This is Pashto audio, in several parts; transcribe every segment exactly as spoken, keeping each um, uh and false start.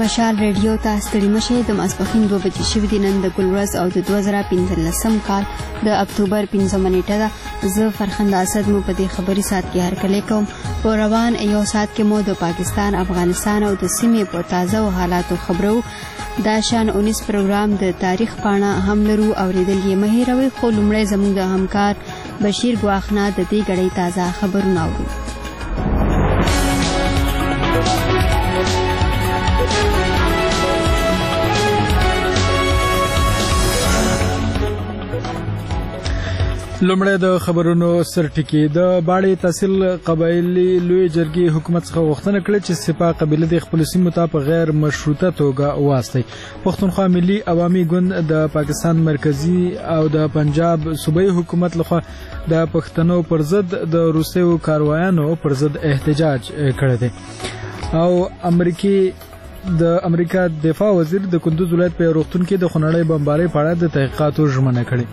مشال ریډیو ته ستړي مشه د ماسپښین دوه بجې شوې دي. نن د ګل ورځ او د دوه زره پنځلسم کال د اکتوبر پنځمه نیټه ده. زه فرخنده اسد مو په دې خبري ساعت کې هرکلی کوم. په روان یو ساعت کې مو د پاکستان، افغانستان او د سیمې په تازه او حالاتو خبرو. دا شان اونیس پروګرام د تاریخ پاڼه هم لرو. اوریدل یې مه هېروئ، خو لومړی زموږ د همکار بشیر ګواښنه د دې ګړۍ تازه خبرونه اورو. لومړی د خبرونو سرټکی. د باړې تحصیل قبایلي لوی جرګې حکومت څخه غوښتنه کړې چې سپاه قبیله د خپل سیمو ته په غیر مشروطه توګه واستي. پښتونخوا ملي عوامي ګوند د پاکستان مرکزی او د پنجاب صوبایي حکومت لخوا د پښتنو پر ضد د روسیو کاروایانو پر ضد احتجاج کړی دی. او امریکای د امریکا دفاع وزیر د کندوز ولایت په روغتون کې د خونړۍ بمبارۍ په اړه د تحقیقاتو ژمنه کړې.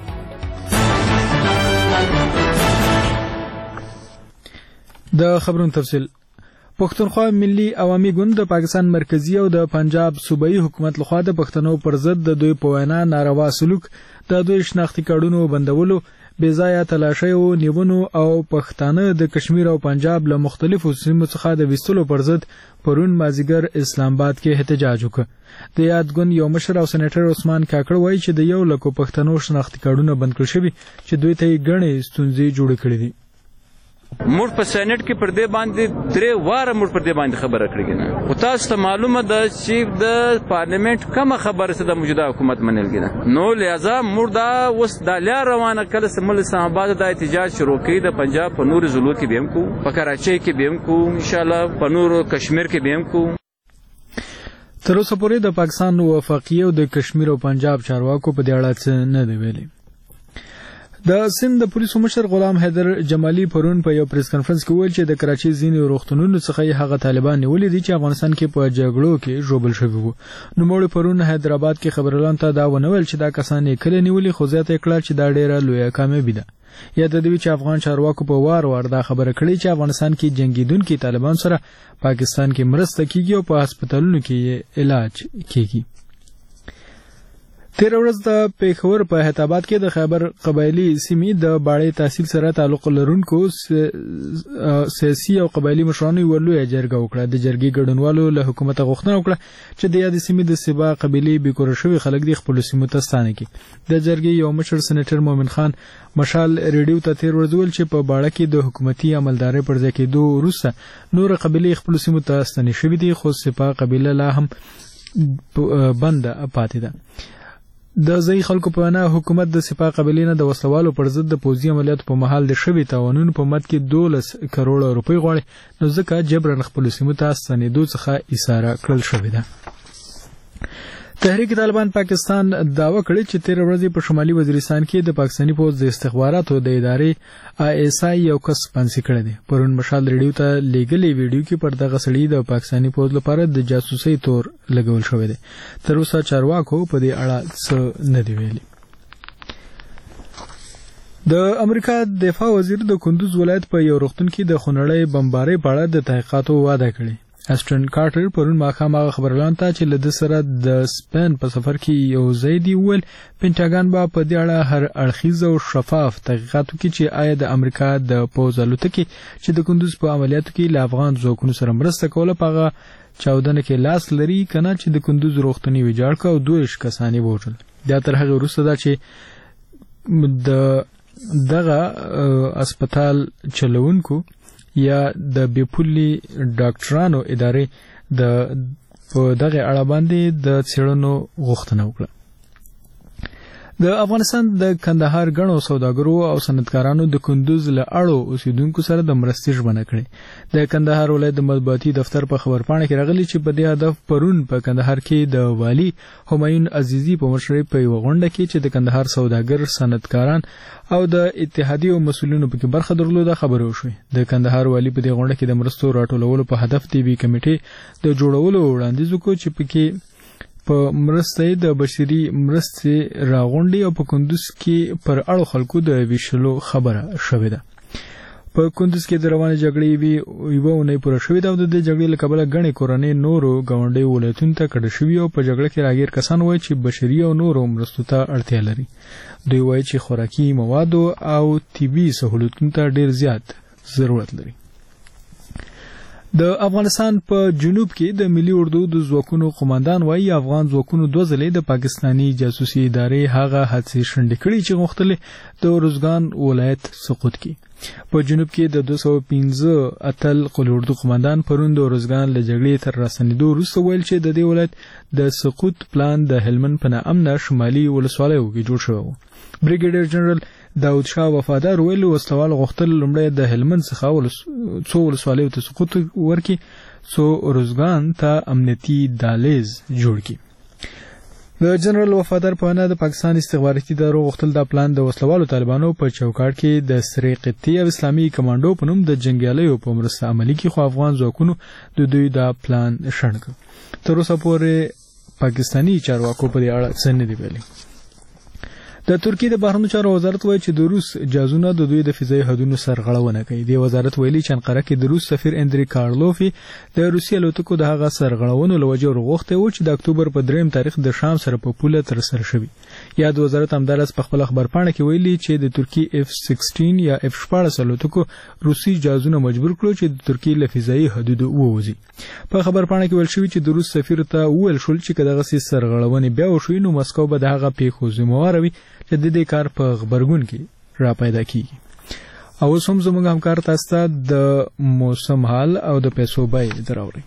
د خبرونو تفصیل. پښتونخوا ملي عوامي ګوند د پاکستان مرکزی او د پنجاب صوبایي حکومت لخوا د پښتنو پر ضد د دوی په وینا ناروا سلوک، د دوی شناختی کارډونو بندولو، بې ځایه تلاشیو نیونو او پښتانه د کشمیر او پنجاب له مختلفو سیمو څخه د ویستلو پر ضد پرون مازیګر اسلام آباد کې احتجاج وکړ. د یاد ګوند یو مشر او سېنیټر عثمان کاکړ وایي چې د یو لکو پښتنو شناختی کارډونه بند کړل شوي چې دوی ته یې ګڼې ستونزې جوړې کړې دي. موږ په سېنات کې پر دې باندې درې واره موږ پر دې باندې خبره کړې نه. او تاسو ته معلومه ده چې د پارلیمنت کومه خبره څه د موجوده حکومت منل کېده. نو لہذا موږ دا اوس د لار روانه کله سمل اسلام آباد د احتجاج شروع کړي. د پنجاب په نور ضلعو کې به هم کو، په کراچۍ کې به هم کو، ان شاء الله په نور کشمیر کې به هم کو. تر اوسه پورې د پاکستان وفاقي او د کشمیر او پنجاب چارواکو په دې اړه څه نه دی ویلي. د سند د پولیسو مشر غلام حیدر جمالي پرون په یو پریس کانفرنس کې وویل چې د کراچۍ ځینې روغتونونو څخه یې هغه طالبان نیولي دي چې افغانستان کې په جګړو کې ژوبل شوي وو. نوموړي پرون حیدرآباد کې خبريالانو ته دا ونه ویل چې دا کسان یې کله نیولي، خو زیاته یې کړه چې دا ډیره لویه کامیابي ده. یاد دی چې افغان چارواکو په وار وار دا خبره کړې چې افغانستان کې جنگیدونکو طالبان سره پاکستان کې مرسته کیږي او په هسپتالونو کې علاج کیږي. تیر ورځ د پیښور په حیدرآباد کې د خیبر قبایلی سیمې د باړې تحصیل سره تعلق لرونکو سیاسي او قبایلی مشرانو یو لوی جرګه وکړه. د جرګې ګډونوالو له حکومت غوښتنه وکړه چې د یادې سیمې د سبا قبیلې بیکور شوي خلک د خپل سیمو ته ستانه کړي. د جرګې یو مشر سېنیټر مومن خان مشال ریډیو ته تیر ورځ ویل چې په باړه کې د حکومتي عملدارۍ پر ځای کېدو وروسته نور قبیلې خپل سیمو ته ستنې شوي دي، خو سپا قبیله لا هم بنده پاتې ده. د ځای خلکو په وینا حکومت د سپاه قبیلې نه د وسلوالو پر ضد د پوځي عملیاتو په مهال د شوي تاوانونو په مد کې دولس کروڑه روپۍ غواړي، نو ځکه جبرن خپلو سیمو ته ستنېدو څخه ایساره کړل شوې ده. تحریک طالبان پاکستان دعوه کړې چې تیر ورځ په شمالي وزیرستان کې د پاکستاني پوځ د استخباراتو د ادارې آی ایس آی یو کس پانسي کړی دی. پرون مشال ریډیو ته لیږلې ویډیو کې پر دغه سړي د پاکستاني پوځ لپاره د جاسوسۍ تور لګول شوی دی. تر اوسه چارواکو په دې اړه څه نه دی ویلي. د امریکا دفاع وزیر د کندوز ولایت په یو روغتون کې د خونړۍ بمبارۍ په اړه د تحقیقاتو وعده کړې. اسټن کارټر پرون ماښام هغه خبريالانو ته چې له ده سره د سپین په سفر کې یو ځای دی وویل پینټاګان به په دې اړه هر اړخیز او شفاف تحقیقات وکړي چې آیا د امریکا د پوځ الوتکې چې د کندوز په عملیاتو کې له افغان ځواکونو سره مرسته کوله په هغه چاودنه کې لاس لري که نه چې د کندوز روغتون یې ویجاړ کړ او دویش کسان یې ووژل. دا تر هغې وروسته ده چې د دغه اسپتال چلوونکو یا د بیپولي ډاکټرانو ادارې د په دغه اړه باندې د څېړنو غوښتنه وکړه. د افغانستان د کندهار ګڼو سوداګرو او صنعتکارانو د کندوز له اړو اوسیدونکو سره د مرستې ژمنه کړې. د کندهار ولایت د مطبوعاتي دفتر په خبرپاڼه کې راغلي چې په دې هدف پرون په کندهار کې د والي همایون عزیزي په مشرۍ په یوه غونډه کې چې د کندهار سوداګر، صنعتکاران او د اتحادیو مسؤلینو پکې برخه درلوده خبرې وشوې. د کندهار والي په دې غونډه کې د مرستو راټولولو په هدف د یوې کمیټې د جوړولو وړاندیز وکړ چې پکې په مرسته د بشري مرستې راغونډې او په کندوز کې پر اړو خلکو د ویشلو خبره شوې ده. په کندز کې د روانې جګړې وی یوه اونۍ پوره شوې ده او د دې جګړې له کبله ګڼې کورنۍ نورو ګاونډي ولایتونو ته کډه شوي او په جګړه کې راګیر کسان وایي چې بشري او نورو مرستو ته اړتیا لري. دوی وایي چې خوراکي موادو او طبي سهولتونو ته ډیر زیات ضرورت لري. د افغانستان په جنوب کې د ملي اردو د ځواکونو قوماندان وایي افغان ځواکونو دوه ځلې د پاکستاني جاسوسي ادارې هغه حادثې شنډې کړې چې غوښتلې د ارزګان ولایت سقوط کړي. په جنوب کې د دوه سوه پنځه اتل قول اردو قوماندان پرون د ارزګان له جګړې تر راستنېدو وروسته ویل چې د دې ولایت د سقوط پلان د هلمند په ناامنه شمالي ولسوالیو کې جوړ شوی و. بریګیډیر جنرال داود شاه وفادار ویل وسلوال غوښتل لومړی د هلمند څخه ولس څو ولسوالیو ته سقوط ورکړي څو ارزګان ته امنیتي دهلیز جوړ کړي. د جنرال وفادار په وینا د پاکستان استخباراتي ادارو غوښتل دا پلان د وسلوالو طالبانو په چوکاټ کې د سرې قطعې او اسلامي کمانډو په نوم د جنګیالیو په مرسته عملي کړي خو افغان ځواکونو د دوی دا پلان شنډ کړ. تر اوسه پورې پاکستاني چارواکو په دې اړه څه نه دي ویلي. د ترکیې د بهرنیو چارو وزارت وایي چې د روس جازونه د دوی د فضایي حدودو سرغړونه کوي. د وزارت ویلي چې انقره کې د روس سفیر اندری کارلوفي د روسي الوتکو د هغه سرغړونو له وجې ورغوښتی و چې د اکتوبر په دریم تاریخ د شام سره په پوله ترسره شوي. یا د وزارت همداراز په خپل خبرپاڼه کې ویلي چې د ترکیې اف سیکسټین یا اف شپاړس الوتکو روسي جازونه مجبور کړو چې د ترکیې له فضایي حدودو ووځي. په خبرپاڼه کې ویل شوي چې د روس سفیر ته وویل شول چې که دغسې سرغړونې بیا وشوي نو مسکو به د هغه پیښو ذمهواره وي چې د دې کار په غبرګون کې را پیدا کیږي. او اوس هم زموږ همکار تاسو ته د موسم حال او د پیسو بیې دراوړي.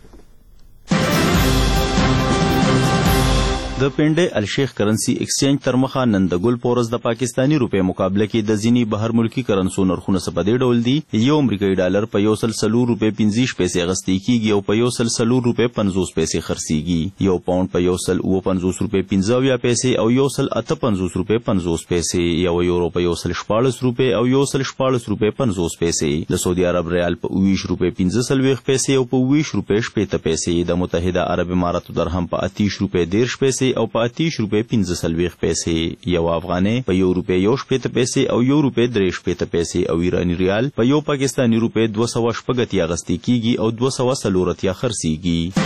د پنډې الشیخ کرنسی ایکسچینج تر مخه نن د ګل پورس د پاکستانی روپې مقابله کې د ځینی بهر ملکی کرنسو نرخونه څه په دې ډول دي. یو امریکایي ډالر په یو سل سلور روپې پنځه پیسې اخیستل کیږي او په یو سل سلور روپې پنځوس پیسې خرڅیږي. یو پاوند په یو سل اوه پنځوس روپې پنځه پیسې او یو سل اته پنځوس روپې پنځوس پیسې. یو یورو په یو سل شپاړس روپې او یو سل شپاړس روپې پنځوس پیسې. د سعودي عرب ریال په اوویشت روپې پنځه سلويخت پیسې او په اوویشت روپې شپېته پیسې. د متحده عرب اماراتو درهم په اتیش روپې دېرش پیسې او په اتیش روپې پنځه سلويخت پیسې. یو افغانۍ په یو روپې یو شپېته پیسې او یو روپې درې شپېته پیسې او ایرانی ریال په یو پاکستانی روپې دوه سوه شپږ اتیا اخیستل کیږي او دوه سوه څلور اتیا خرڅیږي.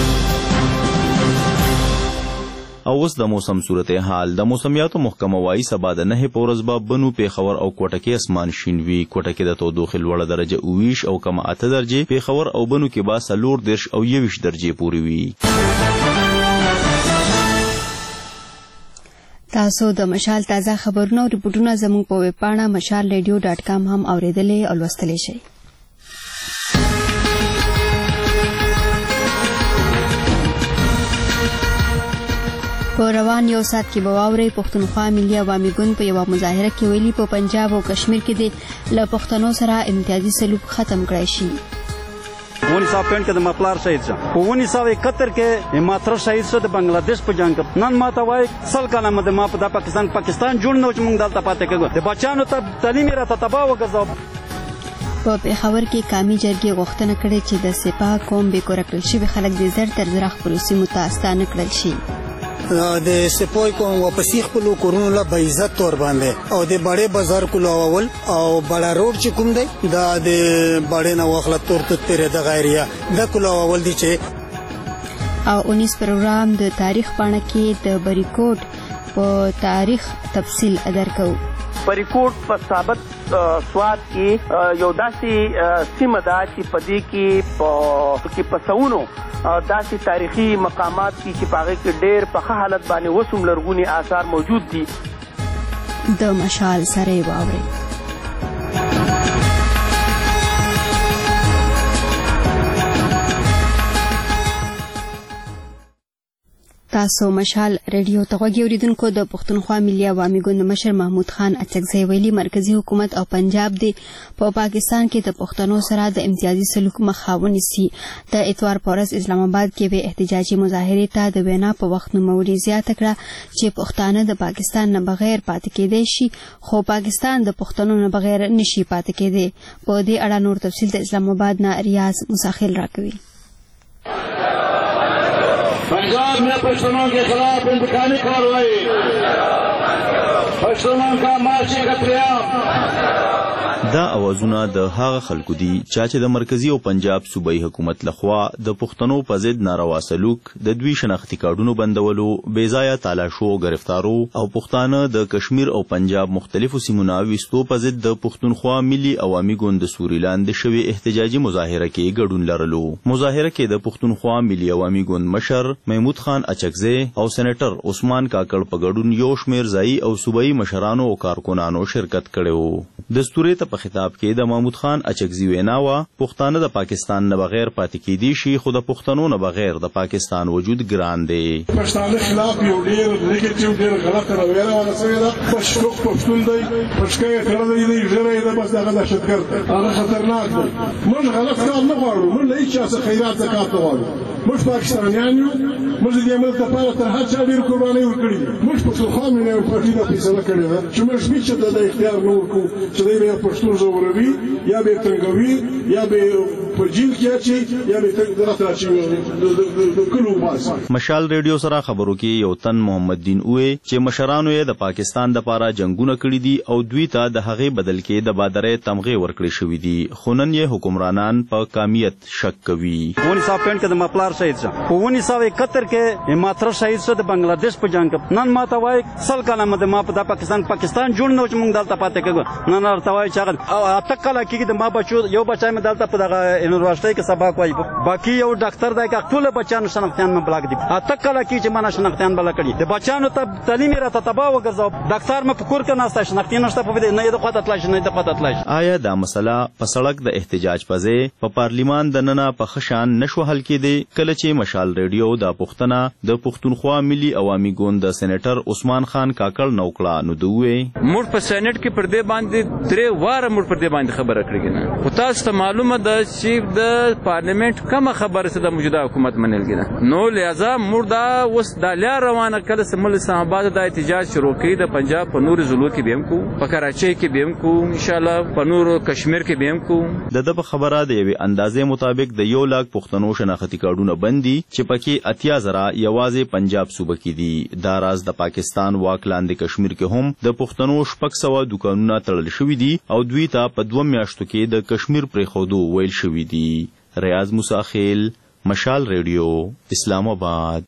او اوس د موسم صورتحال. د موسمیاتو محکمه وايي سبا د نهه په ورځ به بنو پیښور او کوټه کې اسمان شین وي. کوټه کې د تودوخې لوړه درجه اوویشت او کمه اته درجې، پیښور او بنو کې به څلور دېرش او یوویشت درجې پورې وي. تاسو د مشال تازه خبرونه او رپورټونه زموږ په ویب پاڼه مشال ریډیو ډاټ کام هم اوریدلی او لوستلی شئ. په روان یو ساعت کې به واورئ پښتونخوا ملي عوامي ګوند په یوه مظاهره کې ویلي په پنجاب او کشمیر کې د له پښتنو سره امتیازي سلوک ختم کړی شي. उन्नीस सौ पैंठ के मफलार शहीद से उन्नीस सौ इकहत्तर के मात्र शहीद से बांग्लादेश पर जंग नन माता वाई सल का नाम दे मापदा पाकिस्तान पाकिस्तान जुड़ने उच मुंग दालता पाते के दे बच्चानो तब तालीम राता तबाह वगज़ په پیښور کې قومي جرګې غوښتنه کړې چې د سپاه قوم بې کوره کړل شوي خلک د زر تر زره خپلو سیمو ته ستانه کړل شي. د سپوی کوم واپسی خپلو کورونو له به عزت تور باندې او د بڑے بازار کو لاول او بڑا روډ چې کوم دی دا د بڑے نه واخله تور ته تیرې د غیریا د کو لاول دی چې او انیس پروګرام د تاریخ پاڼه کې د بریکوټ په تاریخ تفصیل درکو. بریکوټ په ثابت سواد کې یو داسې سیمه ده چې په دې کې په پسونو داسې تاریخي مقامات دي چې په هغې کې ډېر په ښه حالت باندې اوس هم لرغوني آثار موجود دي. د مشال سره یې واورئ. تاسو مشال ریډیو ته غوږ اوریدونکو د پښتونخوا ملي عوامي ګوند مشر محمود خان اڅکزی ویلي مرکزی حکومت او پنجاب دی په پا پاکستان کې د پښتنو سره د امتیازي سلوک مخه ونیسي. د اتوار په ورځ اسلام آباد کې به احتجاجي مظاهرې ته د وینا په وخت نوموړي زیاته کړه چې پښتانه د پاکستان نه بغیر پاتې کېدی شي خو پاکستان د پښتنو نه بغیر نشي پاتې کېدی. په دې اړه نور تفصیل د اسلام آباد نه ریاض مساخیل راکوي. पंजाब में पश्चिमों के खिलाफ इंतकामी कार्रवाई, پښتنو کا ماشي قتلعام. دا اوازونه د هغه خلکو دي چې د مرکزی او پنجاب صوبایي حکومت لخوا د پښتنو په ضد ناروا سلوک، د دوی شناختی کارډونو بندولو، بېځایه تالاشو او گرفتارو او پښتانه د کشمیر او پنجاب مختلفو سیمو نه ویستو په ضد د پښتونخوا ملي عوامي ګوند سوري لاندې شوې احتجاجي مظاهره کې ګډون لرلو. مظاهره کې د پښتونخوا ملي عوامي ګوند مشر محمود خان اچکزی او سېنیټر عثمان کاکړ په ګډون یو شمېر ځایي او صوبایي مشرانو او کارکونانو شرکت کړی. دستوري ته په خطاب کې د محمود خان اچکزي وینا وا پښتانه د پاکستان نه بغیر پاتې کېدی شي، خو د پښتنو نه بغیر د پاکستان وجود ګران دی. پښتانه خلاف یو ډېر نیگیټیو ډېر غلط رویه ورسوي ده. پښتون پښتون دی، پښکې کړه دی ژړې ده، بس هغه دهشتګرد دی، هغه خطرناک دی. موږ غلط کار نه غواړو، موږ له هیڅ چا څخه خیرات زکات نه غواړو. موږ پاکستانیان یو، موږ د دې ملک لپاره تر هر چا ډېر قربانۍ ورکړې دي. موږ پښتونخوا مې نه پارټي نه فیصله کړې ده چې موږ هیڅ چاته د اختیار نه ورکوو چې دی به پښتون زوروي یا به تنګوي یا به په جیل کې اچي یا به درته اچي د کلو باسي. مشال ریډیو سره خبرو کې یو تن محمد دین اوه چې مشرانو یې د پاکستان د پاره جنگونه کړي دي او دوی ته د هغې بدل کې د بادرې تمغې ورکړې شوې دي، خو نن یې حکمرانان په کامیت شک کوي. ونی صاحب پینټ کې د مپلار شهید شو په ونی سو اکہتر کې ماتره شهید شو د بنگلاديش په جنگ کې. نن ما ته وای سل کاله مده ما په د پاکستان پاکستان جوړ نه چې موږ دلته پاتې کېږو. نن ورته وای چې هغه اته کاله کې د ما بچو یو بچای مې دلته په دغه یونیورسيټي کې سبق وای، باقي یو ډاکټر دی چې ټول بچانو شناختیان مې بلاک دي. اته کاله کې چې ما شناختیان بل کړی د بچانو ته تعلیم راته تباہ وګرځاو. ډاکټر مې فکر کنه ناسته شناختیان نشته په دې نه د قوت اطلاع نه د قوت اطلاع. آیا دا مسله په سړک د احتجاج په ځای په پارلیمان د ننه په خشان نشو حل کېدی؟ کله چې مشال ریډیو د پښتنه د پښتونخوا ملي عوامي ګوند د سېنیټر عثمان خان کاکړ نوکړه نو دوی موږ په سېنیټ کې پر دې باندې درې واره موږ پر دې باندې خبره کړې نه. خو تاسو ته معلومه ده چې د پارلیمنت کومه خبره څه د موجوده حکومت منلګي نه، نو لہذا موږ دا اوس د لار روانه کله سمل اسلام آباد د احتجاج شروع کړي، د پنجاب په نور ضلعو کې به هم کو، په کراچۍ کې به هم کو، ان شاء الله په نور کشمیر کې به هم کو. د د خبره د یوې اندازې مطابق د یو لاک پښتنو شناختی کارډونه بندي چې پکې اتیا زره یوازې پنجاب صوبه کې دي. دا راز د پاکستان واک لاندې کشمیر کې هم د پښتنو شپږ سوه دوکانونه تړل شوي دي او دوی ته په دوه میاشتو کې د کشمیر پرېښودو ویل شوي دي. ریاض موسی خیل، مشال ریډیو، اسلام آباد.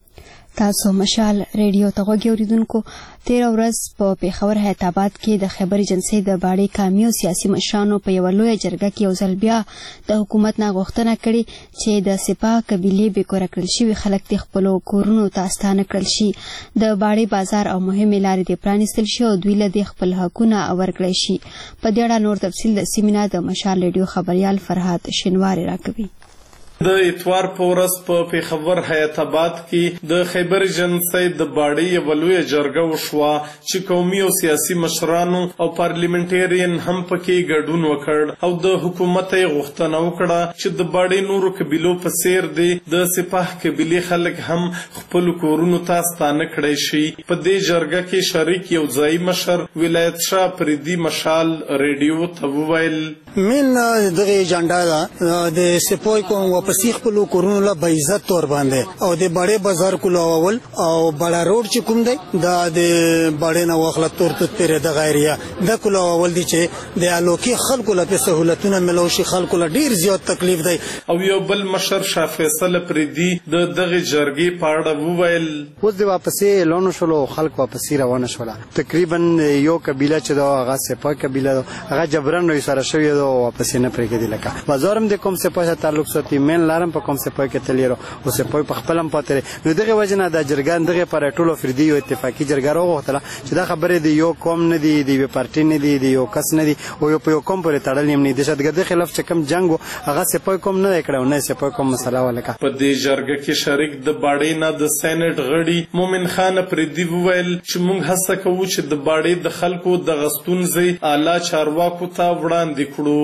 تاسو مشال ریډیو ته غوږ اوریدونکو. تیره ورځ په پیښور حیات آباد کې د خیبر ایجنسۍ د باړې قامي او سیاسي مشرانو په یوه لویه جرګه کې یو ځل بیا د حکومت نه غوښتنه کړې چې د سپاه قبیلې بېکوره کړل شوي خلک د خپلو کورونو ته ستانه کړل شي، د باړې بازار او مهمې لارې دې پرانیستل شي او دوی له دې خپل حقونه ورکړی شي. په دې اړه نور تفصیل د سیمینار د مشال ریډیو خبریال فرهاد شینواری راکوي. د اتوار په ورځ په پیښور حیات آباد کې د خیبر ایجنسۍ د باړې یوه لویه جرګه وشوه چې قومي او سیاسي مشرانو او پارلیمنټیرین هم پکې ګډون وکړ او د حکومت یې غوښتنه وکړه چې د باړې نورو قبیلو په څیر دی د سپاه قبیلې خلک هم خپلو کورونو ته ستانه کړی شي. په دې جرګه کې شریک یو ځایي مشر ولایت شاه فریدي مشال ریډیو ته وویل من دغه ایجنډا ده د سپوی کوم واپسی خپل کورونو له عزت تور باندې او د بڑے بازار کولو اول او بڑا روډ چې کوم دی دا د بڑے نه واخله تور ته تیرې د غیریا د کولو اول دی چې د الوکی خلکو له سہولتونه ملو شي، خلکو له ډیر زیات تکلیف دی. او یو بل مشر شاه فیصل فریدي د دغه جرګې په اړه وویل اوس د واپسی لونو شلو خلک واپسی روانه شوله. تقریبا یو قبیله چې دا هغه سپاه قبیله هغه جبران نو سره شوی دا واپسی نه پرېږدي. لکه بازارم د کوم سپاه تعلق ساتي مین لارم په کوم سپاه کې تلیرو او سپاه په خپلم پاتره نو دغه وجنه د جرګان دغه پر ټولو فردي او اتفاقی جرګه راغوتله چې دا خبره دی یو قوم نه دی دی پارټي نه دی دی یو کس نه دی او یو په یو قوم پورې تړل نیم نه د شتګد خلاف چې کم جنگ هغه سپاه کوم نه کړو نه سپاه کوم مسله ولکه. په دې جرګه کې شریک د باړې نه د سېنات غړي مومن خان فریدي وویل چې موږ هڅه کوو چې د باړې د خلکو د غستونځي اعلی چارواکو ته وړاندې کړو.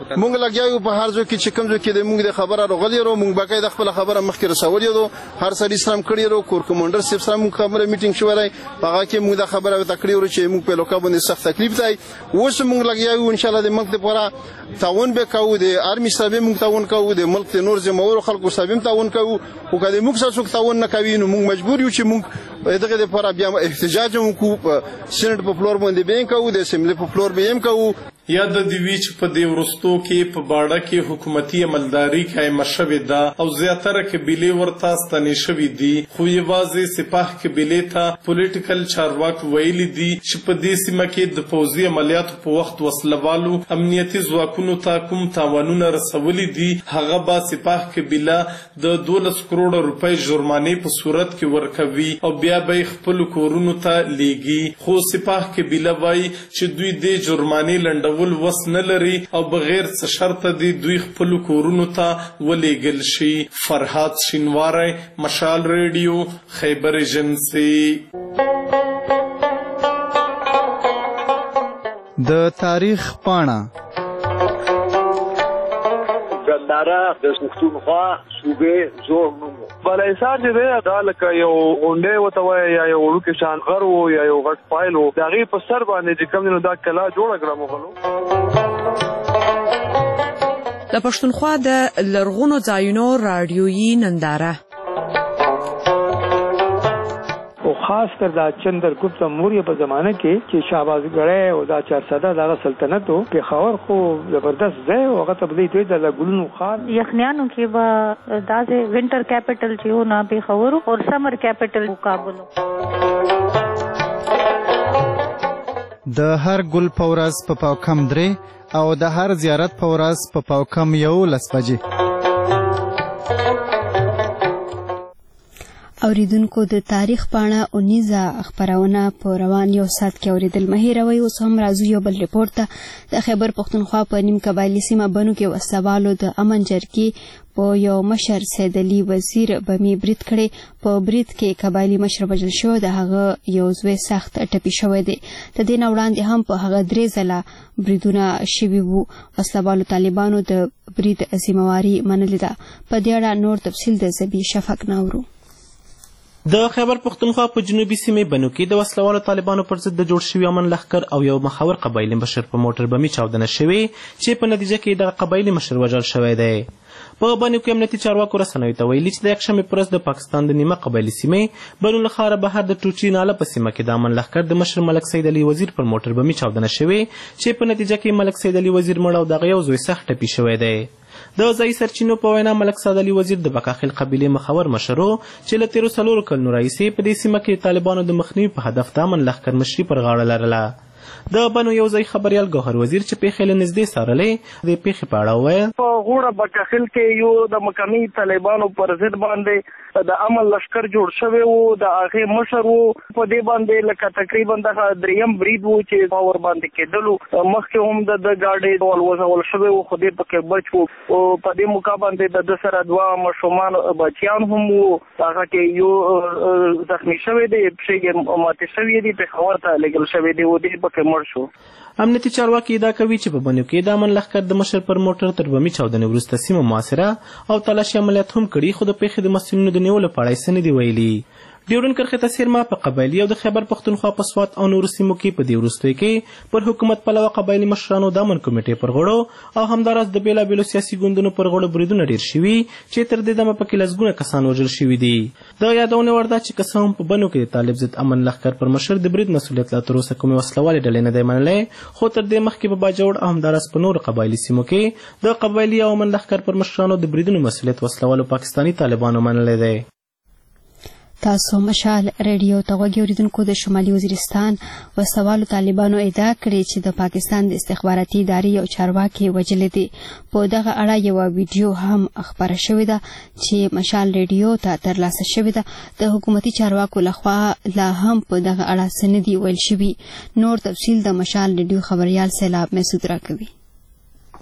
مونږ لګیاو په هر ځای کې چې کوم ځای کې د مونږ د خبره راغلی ورو مونږ باقاعده خپل خبره مخکې رسولې دو هر سړي سره کړی ورو کور کمانډر سیب سره مونږ خبره میټینګ شوړای هغه کې مونږ د خبره تکړی ورو چې مونږ په لوکا باندې سخت تکلیف دی اوس مونږ لګیاو ان شاء الله د ملک لپاره تعاون به کوو د آرمي سره مونږ تعاون کوو د ملک د نور زموږ خلکو سره تعاون کوو او کله موږ سره څوک تعاون نه کوي نو موږ مجبور یو چې موږ دغه لپاره بیا احتجاج وکړو سېنات په فلور باندې به کوو د اسمبلی په فلور به هم کوو. یا د دې چې په دې ورستو کې په باړه کې حکومتي عملداري قائمه شوې ده او زیاتره قبیلې ورته ستنې شوې دي خو یوازې سپاه قبیلې ته پولیټیکل چارواک ویلي دي چې په دې سیمه کې د پوځي عملیاتو په وخت وسلوالو امنیتي ځواکونو ته کوم تاوانونه رسولي دي هغه به سپاه قبیله د دولس کروڑه روپۍ جرمانې په صورت کې ورکوي او بیا به خپل کورونو ته لیږي خو سپاه قبیله وایي چې دوی دې جرمانې لنډول وس نه لري او بغیر څه شرط دي دوی خپل کورونو ته ولېږل شي. فرهاد شینواری، مشال ریډیو، خیبر ایجنسی. د تاریخ پاڼه ګنداره د پښتونخوا صوبې زوړ نوم بلایسار چې دی دا لکه یو غونډۍ ورته وایي یا یو وړوکی شان غر و یا یو غټ فایل و د هغې په سر باندې چې کوم دی نو دا کلا جوړه کړه مغلو. د پښتونخوا د لرغونو ځایونو راډیویي ننداره او خاص کر دا چندرګپت موریه په زمانه کې چې شهبازګړی او دا چارسده دغه سلطنت و پېښور خو زبردست ځای و هغه ته به دوی د ګلونو ښار یخنیانو کې به داسې وینټر کیپټل چې و نه پېښور او سمر کیپټل کابل. د هر ګل په ورځ په پاو کم درې او د هر زیارت په ورځ په پاو کم یولس بجې. اوریدونکو د تاریخ پاڼه اونیزه خبرونه په روان یو سات کې اوریدل مه هېروئ. اوس هم راځو یو بل ریپورت ته. د خیبر پښتونخوا په نیم قبایلي سیمه بنو کې وسلوالو د امن جرګې په یو مشر سید علي وزیر بمې برید کړی. په برید کې قبایلي مشر وژل شوی د هغه یو زوی سخت ټپي شوی دی. د دې نه وړاندې هم په هغه درې ځله بریدونه شوي وو. وسلوالو طالبانو د برید ذمهواري منلې ده. په دې اړه نور تفصیل د زبی شفق ناورو. د خیبر پښتونخوا په جنوبي سیمې بنو کې د وسلوالو طالبانو پر ضد د جوړ شوي امن لښکر او یو مخور قبایلي مشر په موټر بمې چاودنه شوې چې په نتیجه کې دغه قبایلي مشر وژل شوی دی. په بنو کې امنیتي چارواکو رسنیو ته ویلي چې د یکشنبې په ورځ د پاکستان د نیمه قبایلي سیمې بنو له ښاره بهر د ټوچي ناله په سیمه کې د امن لښکر د مشر ملک سید علي وزیر پر موټر بمې چاودنه شوې چې په نتیجه کې ملک سید علي وزیر مړ او دغه یو زوی سخت ټپي شوی دی. د ځایي سرچینو په وینا ملک سید علي وزیر د بکاخیل قبیلې مخور مشر و چې له تېرو څلورو کلونو راهیسې په دې سیمه کې طالبانو د مخنیوي په هدف د امن لښکر مشري پر غاړه لرله. د بنو یو ځای خبریال ګوهر وزیر چې پیښې له نږدې څارلې د پیښې په اړه وویل په غوړه بکاخیل کې یو د مقامي طالبانو پر ضد باندې د امن لشکر جوړ شوی و د هغې مشر و په دې باندې لکه تقریبا دغه دریم برید و چې په ور باندې کېدلو مخکې هم د د ګاډۍ ولوځول شوی و خو دې پکې بچ و او په دې موقع باندې د ده سره دوه ماشومان بچیان هم و هغه کې یو زخمي شوی دی پښې یې ماتې شوي دي پېښور ته لېږل شوی دی و دې پکې مړ شو. امنیتي چارواکي ادعا کوي چې په بنو کې د امن لښکر د مشر پر موټر تر بمې چاودنې وروسته سیمه محاصره او تلاشي عملیات هم کړي خو د پیښې د مسؤلینو د نیولو په اړه یې څه نه دي ویلي. ډیورن کرښې ته څیرمه په قبایلي او د خیبر پښتونخوا په سوات او نورو سیمو کې په دې وروستیو کې پر حکومت پلوه قبایلي مشرانو د امن کمیټې پر غړو او همداراز د بېلابېلو سیاسي ګوندونو پر غړو بریدونه ډېر شوي چې تر دې دمه پکې لسګونه کسان وژل شوي دي. د یادونې وړ ده چې که څه هم په بنو کې د طالب ضد امن لښکر پر مشر د برید مسؤلیت لا تر اوسه کومې وسلوالې ډلې نه دی منلی خو تر دې مخکې په باجوړ او همداراز په نورو قبایلي سیمو کې د قبایلي او امن لښکر پر مشرانو د بریدونو مسؤلیت وسلوالو پاکستاني طالبانو منلی دی. تاسو مشال ریډیو ته غوږ اوریدونکو د شمالي وزیرستان وسلوالو طالبانو ادعا کړې چې د پاکستان د استخباراتي ادارې یو چارواکي وژلی دی. په دغه اړه یوه ویډیو هم خپره شوې ده چې مشال ریډیو ته ترلاسه شوې ده. د حکومتي چارواکو لخوا لا هم په دغه اړه څه نه دي ویل شوي. نور تفصیل د مشال ریډیو خبریال سیلاب مسعود راکوي.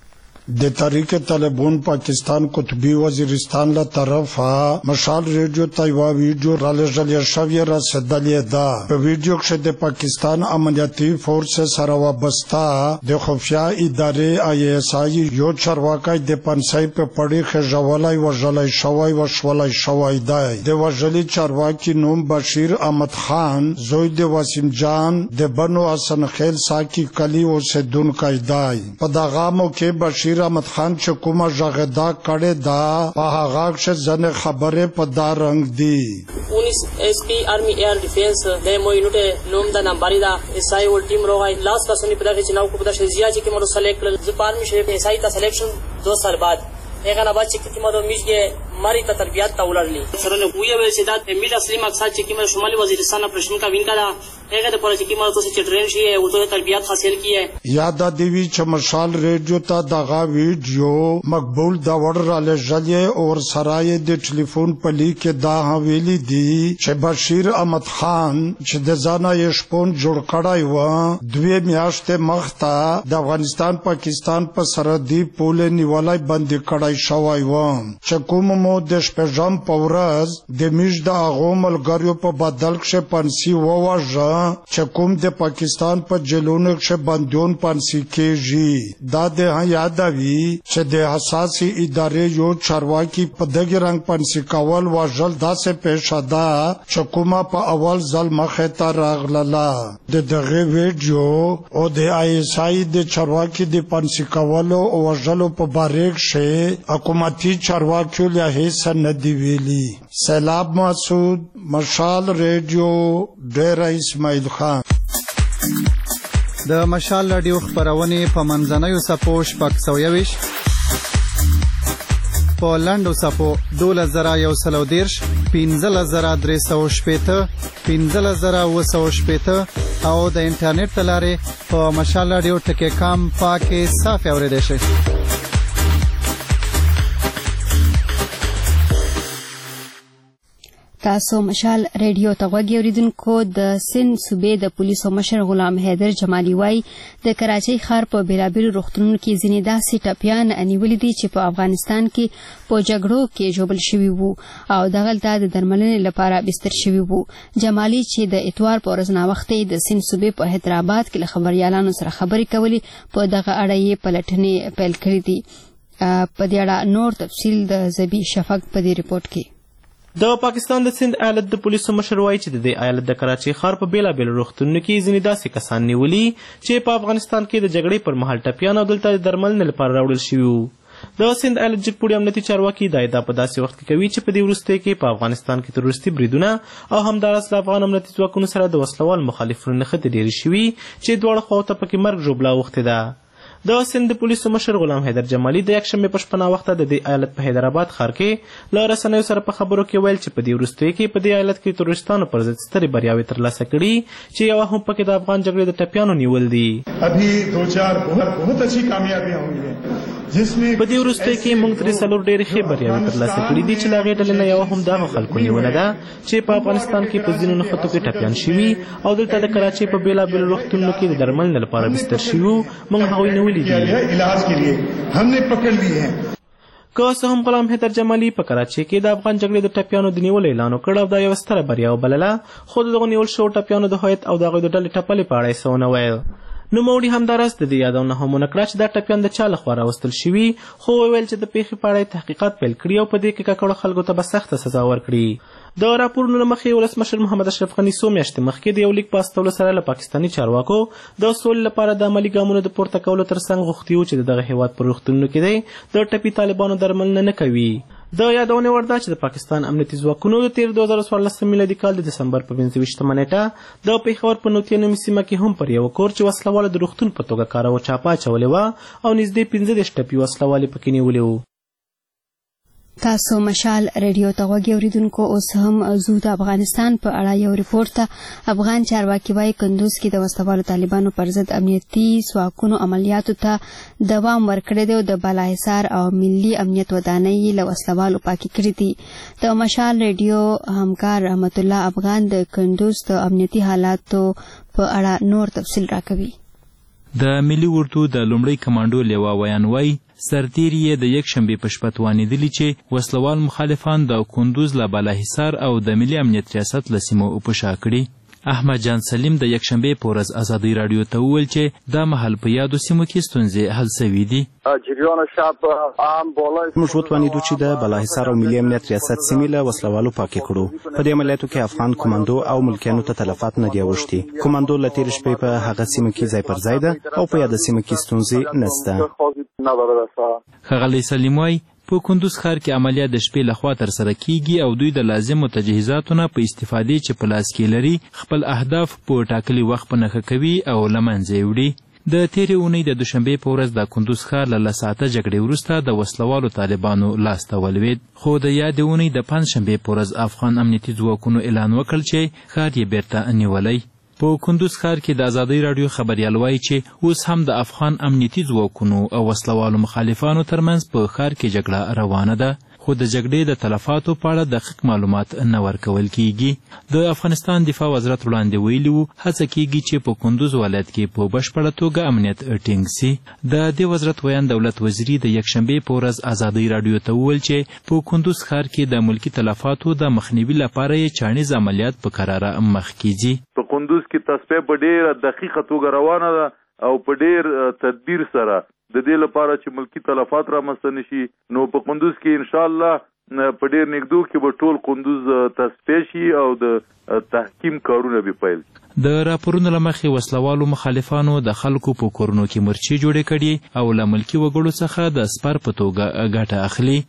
د تحریک طالبان پاکستان قطبی وزیرستان له طرفه مشال ریډیو ته یو ویډیو را لېږل شوې رسېدلې ده. په ویډیو کې د پاکستان امنیتي فورس سره وابسته د خفیه ادارې آی ایس آی یو چارواکی د پنسۍ په پړي خېژولی وژلی شوی وشولی شوی دی. د وژلي چارواکي نوم بشیر احمد خان زوی د وسیم جان د بنو حسن خیل ساکی کلی اوسېدونکی دی. په دغه موقع بشیر احمد خان چې کومه ژغېدا کړې ده په هغه کښې ځینې خبرې په دا رنګ دي. उन्नीस S P army air defence दे मो यूनिट नोम दा नंबरी दा एसआई वोल टीम रोगाई लास्ट का सुनी पता के चुनाव को पता जिया जी के मरो सेलेक्ट ज आर्मी शरीफ एसआई ता सिलेक्शन दो साल बाद एक ना बाद चिक की मरो मिज के मारी ता तरबियत ता उलरली सरने हुए वे सिदात मिल असली मकसद चिक मरो शुमाली वजीरिस्तान प्रश्न का विंका दा एक दा पर चिक मरो तो से ट्रेन शी है वो तो तरबियत हासिल की है. याद देवी च मशाल रेडियो ता दगा वीडियो मकबूल दा वड़ را لېږلې और سرای د ټلیفون پلی کې دا حویلی دی چې بشیر احمد خان چې د ځانه یې شپون جوړ کړی و دوی میاشتې مخته د افغانستان پاکستان په سرحدي پولې نیولای بندي کړی شوی و چې کوم مو د شپږم په ورځ د میژ د هغو ملګریو په بدل کښې پنسي وواژه چې کوم د پاکستان په جیلونو کښې بندیون پنسي کېږي. دا د یادوي چې د حساسې ادارې یو چارواکي په دغه رنګ پنسي کول وژل داسې پیښه ده چې کومه په اول ځل مخې ته راغلله. د دغه ویډیو او د آی ایس آی د چارواکي د پنسي کولو او وژلو په باره کښې حکومتي چارواکیو له هیڅ نه دي ویلي. سیلاب مسعود، مشال ریډیو، ډیره اسماعیل خان. د مشال راډیو خپرونې په منځنیو څپو شپږ سوه یویشت، په لنډو څپو دولس زره یو سل او دېرش، پنځلس زره درې سوه شپېته، پنځلس زره اووه سوه شپېته او د انټرنیټ له لارې په مشال راډیو ټکې کام پاکې صافې اورېدی شئ. تاسو مشال ریډیو ته غوږ اوریدونکو. د سند صوبې د پولیسو مشر غلام حیدر جمالي وایي د کراچۍ ښار په بېلابېلو روغتونونو کې ځینې داسې ټپیان نیولي دي چې په افغانستان کې په جګړو کې ژوبل شوي وو او دغلته د درملنې لپاره بستر شوي وو. جمالي چې د اتوار په ورځ ناوختې د سند صوبې په حیدرآباد کې له خبریالانو سره خبرې کولې په دغه اړه یې پلټنې پیل کړې دي. په دې اړه نور تفصیل د زبی شفق په دې رپورټ کې. د پاکستان د سند ایالت د پولیسو مشر وایي چې د دې ایالت د کراچۍ ښار په بېلابېلو روغتونونو کې ځینې داسې کسان نیولي چې په افغانستان کې د جګړې پر مهال ټپیان او دلته د درملنې لپاره راوړل شوي وو. د سند ایالت جګپوړي امنیتي چارواکي دا ادعا په داسې وخت کې کوي چې په دې وروستیو کې په افغانستان کې تروریستي بریدونه او همداراز له افغان امنیتي ځواکونو سره د وسلوال مخالفینو نښتې ډېرې شوي چې دواړو خواو ته پکې مرګ ژوبله اوښتې ده. د سند پولیسو مشر غلام حیدر جمالي د یکشنبې په شپه ناوخته د دې ایالت په حیدرآباد ښار کې له رسنیو سره په خبرو کې ویل چې په دې وروستیو کې په دې ایالت کې تروریستانو پر ضد سترې بریاوې ترلاسه کړي چې یوه هم پکې د افغان جګړې د ټپیانو نیول دي. ابھی دو چار بہت اچھی کامیابیاں ہوئی ہیں په دې وروستیو کې موږ ترې څلور ډېرې ښې بریاوې ترلاسه کړي دي چې له هغې ډلې نه یوه هم د هغو خلکو نیونه ده چې په افغانستان کې په ځینو نښتو کې ټپیان شوي او دلته د کراچۍ په بېلابېلو روغتونونو کې د درملنې لپاره بستر شوي وو. موږ هغوی نیولي دي. که څه هم غلام حیدر جمالي په کراچۍ کې د افغان جګړې د ټپیانو د نیولو اعلان وکړ او دا یوه ستره بریا وبلله، خو د دغو نیول شوو ټپیانو د هویت او د هغوی د ډلې ټپلې په اړه یې څه ونه ویل. نوموړي همداراز د دې یادونه هم ونه کړه چې دا ټپیان د چا لخوا راوستل شوي، خو وویل چې د پیښې په اړه یې تحقیقات پیل کړي او په دې کې ککړو خلکو ته به سخته سزا ورکړي. د راپورونو له مخې ولسمشر محمد اشرف غني څو میاشتې مخکې د یو لیک په استولو سره له پاکستاني چارواکو د سولې لپاره د عملي ګامونو د پورته کولو ترڅنګ غوښتي وو چې د دغه هېواد په روغتونونو کې دی د ټپي طالبانو درملنه نه کوي. د یادونې وړ ده چې د پاکستان امنیتي ځواکونو د تېر دوه زره څوارلسم میلادي کال د دسمبر په پنځه ویشتمه نیټه د پېښور په نوتیه نومي سیمه کې هم پر یوه کور چې وسلوالو د روغتون په توګه کاراوه چاپه اچولې وه او نږدې پنځه دېرش ټپي وسلوالې پکې نیولي وو. تاسو مشال ریډیو ته غوږ اوریدونکو. اوس هم زو د افغانستان په اړه یو ریپورټ ته. افغان چارواکي وایي کندوز کې د وسلوالو طالبانو پر ضد امنیتي ځواکونو عملیاتو ته دوام ورکړی دی او د بالاحصار او ملي امنیت ودانۍ یې له وسلوالو پاکې کړي دي. د مشال ریډیو همکار رحمت الله افغان د کندوز د امنیتي حالاتو په اړه نور تفصیل راکوي. د ملي اردو د لومړی کمانډو لیوا ویان وای سرتیر یې د یک شنبې په شپه توانېدلي چې وسلوال مخالفان د کندوز له بالاحصار او د ملي امنیت ریاست له سیمو وپشا کړي. احمد جان سلیم د یک شنبې په ورځ ازادۍ راډیو ته وویل چې دا مهال په یادو سیمو کې ستونزې حل سوي دي. موږ وتوانېدو چې د بالاحصار او ملي امنیت ریاست سیمې له وسلوالو پاکې کړو. په دې عملیاتو کې افغان کمانډو او ملکیانو ته تلفات نه دي اوښتي. کمانډو له تېرې شپې په هغه سیمه کې ځای پر ځای ده او په یاده سیمه کې ستونزې نشته. ښاغلی سلیم وایي په کندوز ښار کې عملیات د شپې لخوا ترسره کیږي او دوی د لازمو تجهیزاتو نه په استفادې چې په لاس کې لري خپل اهداف په ټاکلي وخت په نښه کوي او له منځه یې وړي. د تېرې اونۍ د دوشنبې په ورځ د کندوز ښار له لس ساعته جګړې وروسته د وسلوالو طالبانو لاسته ولوېد، خو د یادې اونۍ د پنجشنبې په ورځ افغان امنیتي ځواکونو اعلان وکړ چې ښار یې بیرته نیولی. په کندوز ښار کې د ازادۍ راډیو خبریال وایي چې اوس هم د افغان امنیتي ځواکونو او وسلوالو مخالفانو ترمنځ په ښار کې جګړه روانه ده، خو د جګړې د تلفاتو په اړه دقیق معلومات نه ورکول کیږي. د افغانستان دفاع وزارت وړاندې ویلي وو هڅه کیږي چې په کندوز ولایت کې په بشپړه توګه امنیت ټینګ سي. د دې وزارت ویان دولت وزیري د یکشنبې په ورځ ازادۍ راډیو ته وویل چې په کندوز ښار کې د ملکي تلفاتو د مخنیوي لپاره یې چاڼیز عملیات په کراره مخ کیږي. په کندوز کې تصفیه په ډېره دقیقه توګه روانه ده او په ډېر تدبیر سره د دې لپاره چې ملکی تلفات رامنځته نشي. نو په کندوز کې ان شاء الله په ډېر نږدې کې به ټول کندوز تصفیه شي او د تحکیم کارونه به پیل. د راپورونو له مخې وسلوالو مخالفانو د خلکو په کورونو کې مرچې جوړې کړي او له ملکي وګړو څخه د سپر په توګه ګټه اخلي.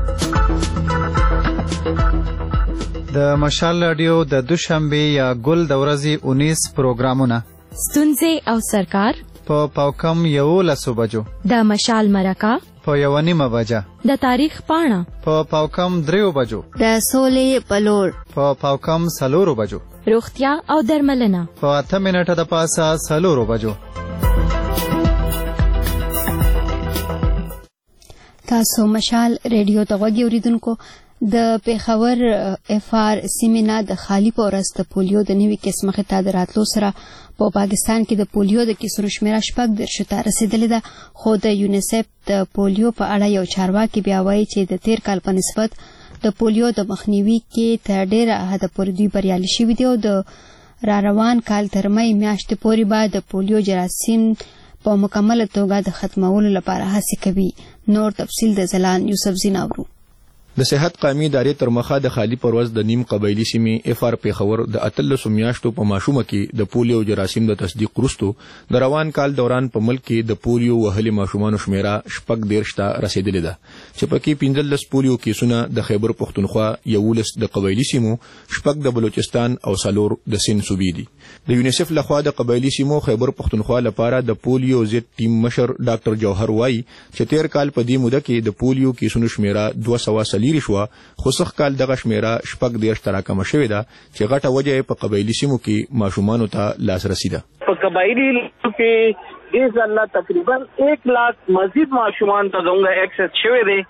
د مشال رادیو د دوشنبه یا ګل د ورځې اونیس پروګرامونه ستونزې او سرکار په پاوکم یولسو بجو، د مشال مرکه په یو نیمه بجه، د تاریخ پاڼه په پاوکم دریو بجو، د سولې پلور په پاوکم سلورو بجو، روغتیا او درملنه په اته منټه د پاسه سلورو بجو. تاسو مشال ریډیو ته غوږی اوریدونکو. د پیښور اف آر سیمه د خالی پورس د پولیو د نوي قسم خطا د راتلو سره په پاکستان کې د پولیو د کیسو شمیره شپږ درشو ته رسیدلې ده، خو د یونیسف د پولیو په اړه یو چارواکي بیا وایي چې د تیر کال په نسبت د پولیو د مخنیوي کې تر ډیره حده پورې دوی بریالي شوي دي او د را روان کال تر مې میاشتې پورې به د پولیو جراثیم په مکمله توګه د ختمولو لپاره هڅې کوي. نور تفصیل د زلان یوسف زیناورو. د صحت قومي ادارې تر مخه د خالی پرواز د نیم قبایلی سیمې اف آر پیښور د اتلسو میاشتو په ماشومه کې د پولیو جراثیم د تصدیق وروسته د روان کال دوران په ملک کې د پولیو وهلي ماشومانو شمیره شپږ دېرش ته رسیدلې ده، چې پکې پنځلس پولیو کیسونه د خیبر پښتونخوا، یولس د قبایلی سیمو، شپږ د بلوچستان او څلور د سند صوبې دي. د یونیسف لخوا د قبایلی سیمو خیبر پښتونخوا لپاره د پولیو ضد ټیم مشر ډاکټر جوهر وایي چې تیر کال په دې موده کې د پولیو کیسونو شمیره دوه سوه لیرې شوه، خو سخ کال دغه شمیره شپږ دېرش ته راکمه شوې ده، چې غټه وجه یې په قبایلي سیمو کې ماشومانو ته لاسرسي ده. په قبایلي کې ان شاء الله تقریبا ایک لاکھ مزید ماشومان ته زموږ ایکسس شوی دی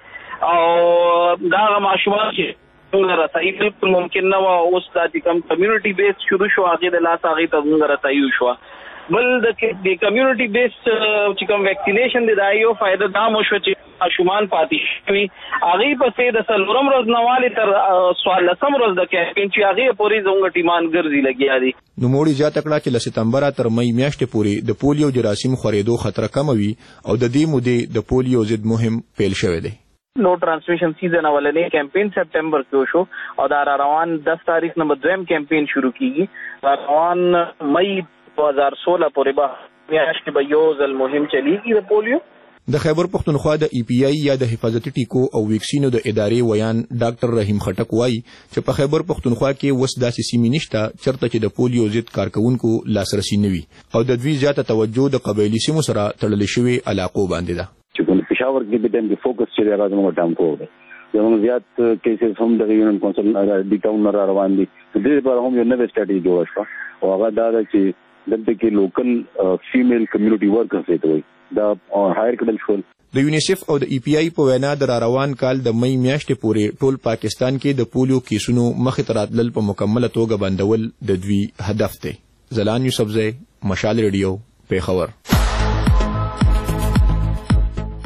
او دا ماشومان چې څنګه رسایي بالکل ممکن نه و. اوس دا چې کوم کمیونټي بیس شروع شو هغې د لاس هغې ته زموږ رسایي وشوه. بل د کمیونټي بیس چې کوم ویکسینیشن دی دا یو فایده دا مو شو چې ماشومان پاتې شوي هغې پسې د څلورم ورځ نه والې تر څوارلسم ورځ د کیمپین چې هغې پورې زموږ ټیمان ګرځي لګیا دي. نوموړي زیاته کړه چې له ستمبره تر مۍ میاشتې پورې د پولیو جراثیم خورېدو خطر کمه وي او د دې مودې د پولیو ضد مهم پیل شوی دی. نو ټرانسمیشن سیزن اولنې کیمپین سپټمبر کې وشو او دا روان دس تاریخ نه دویم کیمپین شروع کیږي. روان مئی دو هزار سولہ پورې به میاشتې به یو ځل مهم چلیږي د پولیو. د خیبر پښتونخوا د ای پی آی یا د حفاظتي ټیکو او ویکسینو د ادارې ویان ډاکټر رحیم خټک وایي چې په خیبر پښتونخوا کې وس داسې سیمې نشته چېرته چې د پولیو ضد کارکوونکو لاسرسي نه وي او د دوی زیاته توجه د قبایلي سیمو سره تړلې شوې علاقو باندې ده. چې پېښور کې د ټیم کې فوکس چې هغه زموږ ټامکو دی، زموږ زیات کیسز هم د یونین کونسل د ټاون نه روان دي. د دې لپاره هم یو نوې سټراتیژي جوړه شوه او هغه دا ده چې دلته کې لوکل فیمیل کمیونټي ورکرز ته وایي دا هایر کړل شول. د یونیسف او د ای پی آی په وینا د را روان کال د مئی میاشتې پورې ټول پاکستان کې د پولیو کیسونو مخې ته راتلل په مکمله توګه بندول د دوی هدف دی. زلان یوسفزی، مشال ریډیو، پیښور.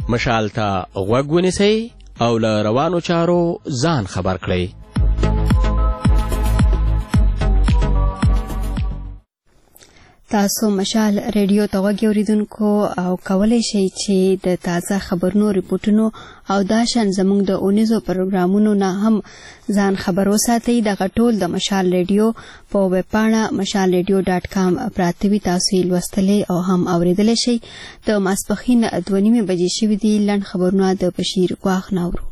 مشال ته غوږ ونیسئ او له روانو چارو ځان خبر کړئ. تاسو مشال ریډیو ته غوږ اوریدونکو او کولی شئ چې د تازه خبرونو ریپورټونو او دا شان زموږ د اونیزو پروګرامونو نه هم ځان خبر وساتئ. دغه ټول د مشال ریډیو په ویب پاڼه مشال ریډیو ډاټ کام پراته وي. تاسو یې لوستلی او هم اوریدلی شئ. د ماسپښین دوه نیمې بجې شوي دي. لنډ خبرونه د بشیر ګواښ نه اورو.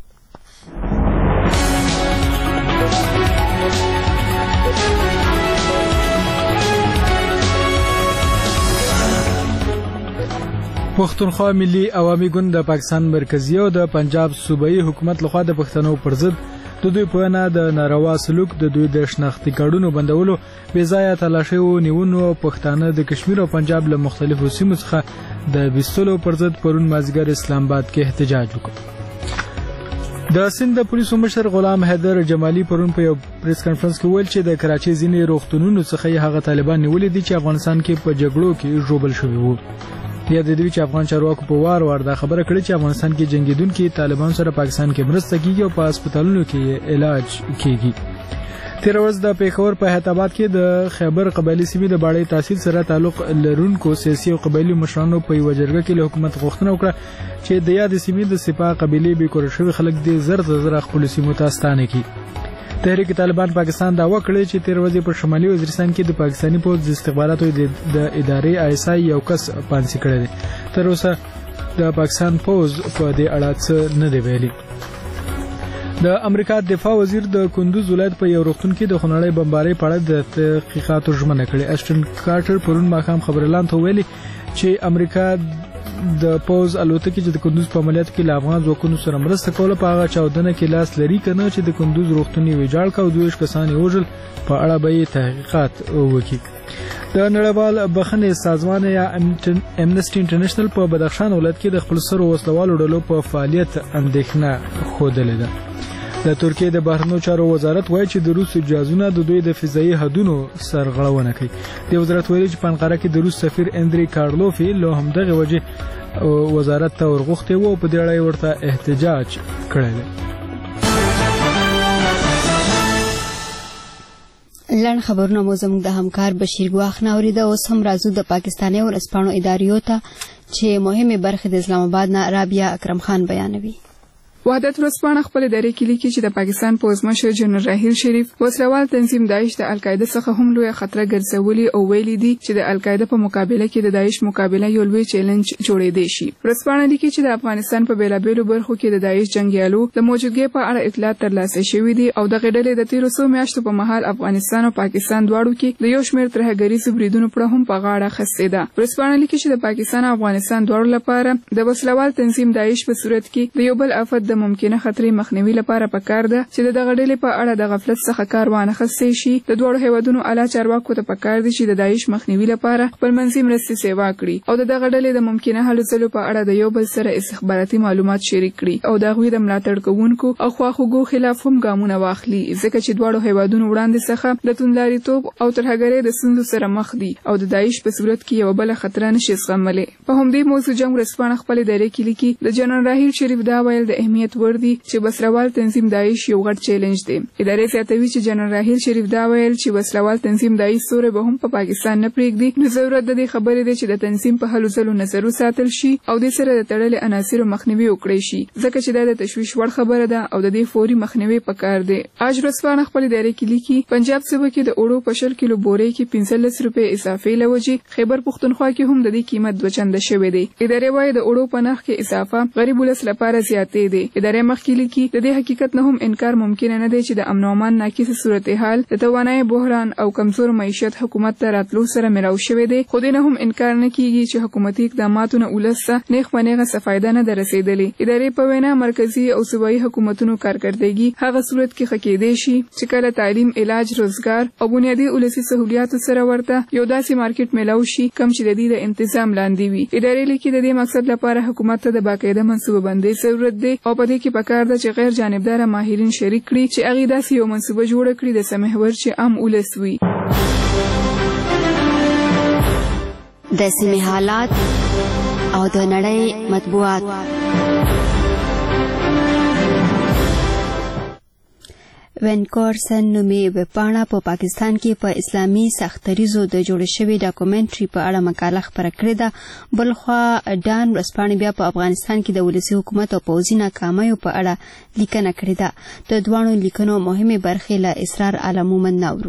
پښتونخوا ملي عوامي ګوند د پاکستان مرکزی او د پنجاب صوبایي حکومت لخوا د پښتنو پر ضد د دوی په وینا د ناروا سلوک د دوی د شناختي کارډونو بندولو بې ځایه تلاشۍ او نیونو او پښتانه د کشمیر او پنجاب له مختلفو سیمو څخه د ویستلو پر ضد پرون مازدیګر اسلام آباد کې احتجاج وکړ. د سند د پولیسو مشر غلام حیدر جمالي پرون په یو پریس کانفرنس کې ویل چې د کراچۍ ځینې روغتونونو څخه هغه طالبان نیولې دي چې افغانستان کې په جګړو کې ژوبل شوي وو. یا د دې چې افغان چارواکو په وار وار دا خبره کړې چې افغانستان کې جنگیدونکو طالبان سره پاکستان کې مرسته کیږي او په هسپتالونو کې علاج کیږي. تیر ورځ د پیښور په حیات آباد کې د خیبر قبایلی سیمې د باړې تحصیل سره تعلق لرونکو سیاسي او قبایلی مشرانو په یو جرګه کې له حکومت غوښتنه وکړه چې د یاد سیمې د سپاه قبیلې به کور شوی خلک د زر زر خپل سیمو ته ستانه کړي. تحریک طالبان پاکستان دعوا کړې چې تیر ورځ په شمالي وزیرستان کې د پاکستاني پوځ د استخباراتو د ادارې آی اس آی یو کس پانسي کړی دی. تر اوسه د پاکستان پوځ په دې اړه څه نه دی ویلي. د امریکا دفاع وزیر د کندوز ولایت په یو روغتون کې د خونړۍ بمبارۍ په اړه د تحقیقاتو ژمنه کړې. اسټن کارټر پرون ماښام خبرلاند ته ویلي چې امریکا د پوز الوتکې چې د کندوز په عملیاتو کې له افغان ځواکونو سره مرسته کوله په هغه چاودنه کې لاس لري کنه چې د کندوز روغتون یې ویجاړ کړ او دوه کسان یې وژل. په اړه به یې تحقیقات وکړي. د نړیوال بخښنې سازمان یا امنسټي انټرنیشنل په بدخشان ولایت کې د خپل سرو وسلوالو ډلو په فعالیت اندېښنه ښودلې ده. د ترکیې د بهرنیو چارو وزارت وایي چې د روس جهازونه د دوی د فضایي حدونو سرغړونه کوي. د وزارت ویلي چې په انقره کې د روس سفیر اندری کارلوفي له همدغه وجې وزارت ته ورغوښتي وو او په دې اړه یې ورته احتجاج کړی دی. لنډ خبرونه مو زموږ د همکار بشیر ګواښ نه اورېده. اوس هم راځو د پاکستاني ورځپاڼو اداریو ته چې مهمې برخې د اسلام آباد نه رابعه اکرم خان بیانوي. وحدت ورځپاڼه خپل ادارې کې لیکي چې د پاکستان پوځ مشر جنرال راحیل شریف وسلوال تنظیم داعش د القاعده څخه هم لوی خطر ګرځولي او ویلي دي چې د القاعده په مقابله کې د داعش مقابله یو لوی چیلنج جوړېدی شي. ورځپاڼه لیکي چې د افغانستان په بیلابېلو برخو کې د داعش جنگیالو د موجودګۍ په اړه اطلاعات ترلاسه شوي دي او د غډلې د تیرو څو میاشتو په مهال افغانستان او پاکستان دواړو کې د یو شمېر ترهګریزو بریدونو پر هم په غاړه اخیستې ده. ورځپاڼه لیکي چې د پاکستان او افغانستان دواړو لپاره د وسلوال تنظیم داعش په صورت کې د یو بل افت د ممکنه خطرې مخنیوي لپاره پکار ده چې د دغه ډلې په اړه د غفلت څخه کار وانخیستی شي. د دواړو هیوادونو اعلی چارواکو ته پکار دي چې د داعش مخنیوي لپاره خپلمنځي مرستې سیوا کړي او د دغه ډلې د ممکنه هلو ځلو په اړه د یو بل سره استخباراتي معلومات شریک کړي او د هغوی د ملاتړ کوونکو او خواخوږو خلاف هم ګامونه واخلي ځکه چې دواړو هیوادونو وړاندې څخه د توندلاریتوب او ترهګرۍ د ستونزو سره مخ دي او د داعش په صورت کې یو بل خطر نشي زغملی. په همدې موضوع جنگ ورځپاڼه خپل ادارې کې لیکي د جنرال راحیل شریف دا ویل د اهمیت وړ دي چې وسلوال تنظیم داعش یو غټ چیلنج دی. ادارې زیاتوي چې جنرال راحیل شریف دا ویل چې وسلوال تنظیم داعش سوري به هم په پا پاکستان نه پرېږدي نو ضرورت د دې خبرې دی چې د تنظیم په هلو ځلو نظر وساتل شي او د سره د تړلې عناصرو مخنیوي وکړي شي ځکه چې دا د تشویش وړ خبره ده او د دې فوري مخنیوي پکار دی. اج ورځپاڼه خپل ادارې کې لیکي پنجاب صوبه کې د اوړو په شل کیلو بورې کې پنځلس روپۍ اضافه لوجې خیبر پښتونخوا کې هم د دې قیمت دوه چنده شوی دی. ادارې وايي د اوړو په نرخ کې اضافه غریب ولس لپاره زیاتې دی. ادارې مخکې لیکي د دې حقیقت نه هم انکار ممکن نه دی چې د امن او امان ناقصه صورتحال د توانایي بحران او کمزور معیشت حکومت ته راتلو سره ملاو شوی دی. خو دې نه هم انکار نه کیږي چې حکومتي اقداماتو نه ولس ته نیغ په نیغه څه فایده نه ده رسېدلې. ادارې په وینا مرکزي او صوبایي حکومتونو کارکردګي هغه صورت کې ښه کېدی شي چې کله تعلیم علاج روزګار او بنیادي ولسي سهولیاتو سره ورته یو داسې مارکیټ ملاو شي کم چې د دې د انتظام لاندې وي. ادارې لیکي د دې مقصد لپاره حکومت ته د باقاعده منصوبه بندۍ ضرورت دی او په دې کې پکار ده چې غیر جانبدار ماهرین شریک کړي چې هغه داسې یو منصوبه جوړه کړي د سمحور چې عام ولس وي. د سیمې حالات او د نړۍ مطبوعات. وینکورسن نومي ویبپاڼه په پا پاکستان کې په پا اسلامي سختریزو د جوړ شوي ډاکومنټري په اړه مقاله خپره کړې ده. بلخوا ډان ورځپاڼې بیا په افغانستان کې د ولسي حکومت او پوځي ناکامیو په اړه لیکنه کړې ده. د دوانو لیکنو مهمې برخې له اسرار علمومن ناورو.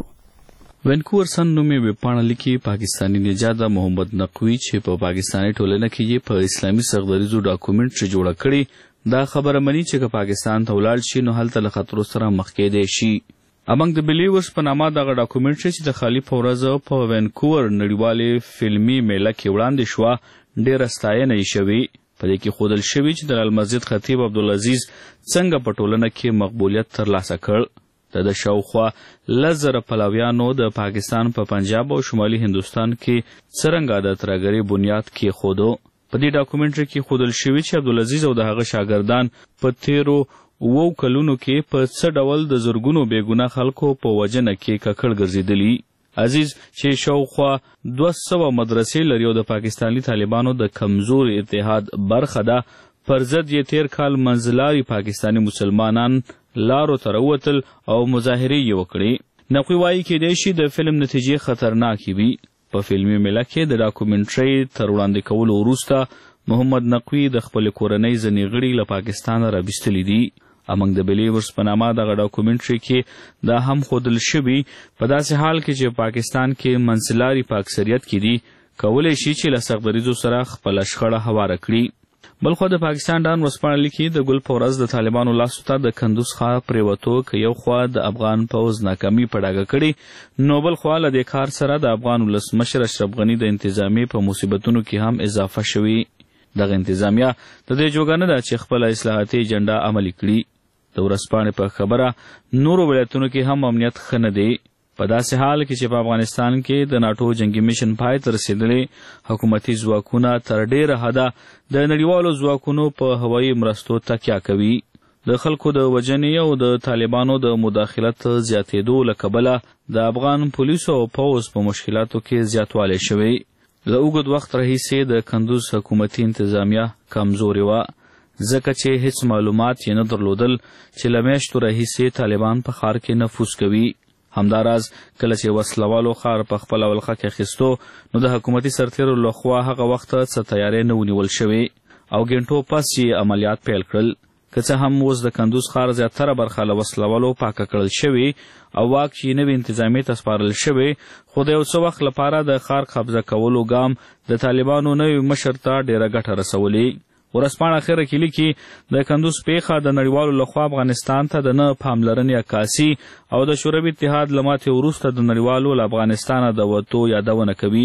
وینکورسن نومي ویبپاڼه لیکي پاکستاني نژاده محمد نقوي چې په پا پاکستاني ټولنه کې په اسلامي سختریزو ډاکومنټري جوړه کړې دا خبره مني چې که پاکستان ته ولاړ شي نو هلته له خطرو سره مخ کېدی شي. امنګ د بلیورز په نامه دغه ډاکومنټري چې د خالي په ورځ په وینکوور نړیوالې فلمي میله کې وړاندې شوه ډېره ستاینه یې شوې. په دې کې ښودل شوي چې د لالمسجد خطیب عبدالعزیز څنګه په ټولنه کې مقبولیت ترلاسه کړ. د د شاوخوا لس زره پلویانو د پاکستان په پنجاب او شمالي هندوستان کې څرنګه د ترهګرۍ بنیاد کېښودو. په دې ډاکومنټري کې ښودل شوي چې عبدالعزیز او د هغه شاګردان په تیرو اوو کلونو کې په څه ډول د زرګونو بېګناه خلکو په وژنه کې ککړ ګرځېدلي. عزیز چې شاوخوا دوه سوه مدرسې لري او د پاکستاني طالبانو د کمزور اتحاد برخه ده، پر ضد یې تیر کال منځلاري پاکستاني مسلمانان لارو ته راووتل او مظاهرې یې وکړې. نقوي وایي کېدای شي د فلم نتیجې خطرناکې وي. په فلمي میله کې د ډاکومنټري تر وړاندې کولو وروسته محمد نقوي د خپلې کورنۍ ځینې غړي له پاکستانه راویستلي دي. امنګ د بلیورز په نامه دغه ډاکومنټري کې دا هم ښودل شوي په داسې حال کې چې پاکستان کې منځلاري په اکثریت کې دي کولی شي چې له سختدریځو سره خپله شخړه هواره کړي. بلخوا د پاکستان ډان ورځپاڼه لیکي د ګل په ورځ د طالبانو لاسو ته د کندوز ښار پرېوتو که یو خوا د افغان پوځ ناکامي په ډاګه کړي نو بل خوا له دې کار سره د افغان ولسمشر اشرف غني د انتظامیې په مصیبتونو کې هم اضافه شوي. دغه انتظامیه د دې جوګه نه ده چې خپله اصلاحاتي ایجنډا عملي کړي. د ورځپاڼې په خبره نورو ولایتونو کې هم امنیت ښه نه دی. په داسې حال کې چې په افغانستان کې د ناټو جنگي میشن پای ته رسېدلی حکومتي ځواکونه تر ډېره حده د نړیوالو ځواکونو په هوایي مرستو تکیه کوي. د خلکو د وژنې او د طالبانو د مداخلت زیاتېدو له کبله د افغان پولیسو او پوځ په مشکلاتو کې زیاتوالی شوی. له اوږد وخت راهیسې د کندوز حکومتي انتظامیه کمزورې وه ځکه چې هیڅ معلومات یې نه درلودل چې له میاشتو راهیسې طالبان په ښار کې نفوذ کوي. همداراز کله چې وسلوالو ښار په خپله ولقه کې اخیستو نو د حکومتي سرتیرو لخوا هغه وخت څه تیاری نه ونیول شوې او ګنټو پس یې عملیات پیل کړل. که څه هم اوس د کندوز ښار زیاتره برخه له وسلوالو پاکه کړل شوې او واک چې نوې انتظامیې ته سپارل شوی خو د یو څه وخت لپاره د ښار قبضه کولو ګام د طالبانو نوي مشر ته ډېره ګټه رسولې. ورځپاڼه اخره کې لیکي د کندوز پیښه د نړیوالو لخوا افغانستان ته د نه پاملرنې عکاسي او د شوروي اتحاد له ماتې وروسته د نړیوالو له افغانستانه د وتو یادونه کوي.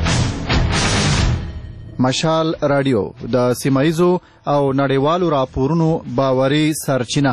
مشال رادیو د سیمایزو او نړیوالو راپورونو باوري سرچینه.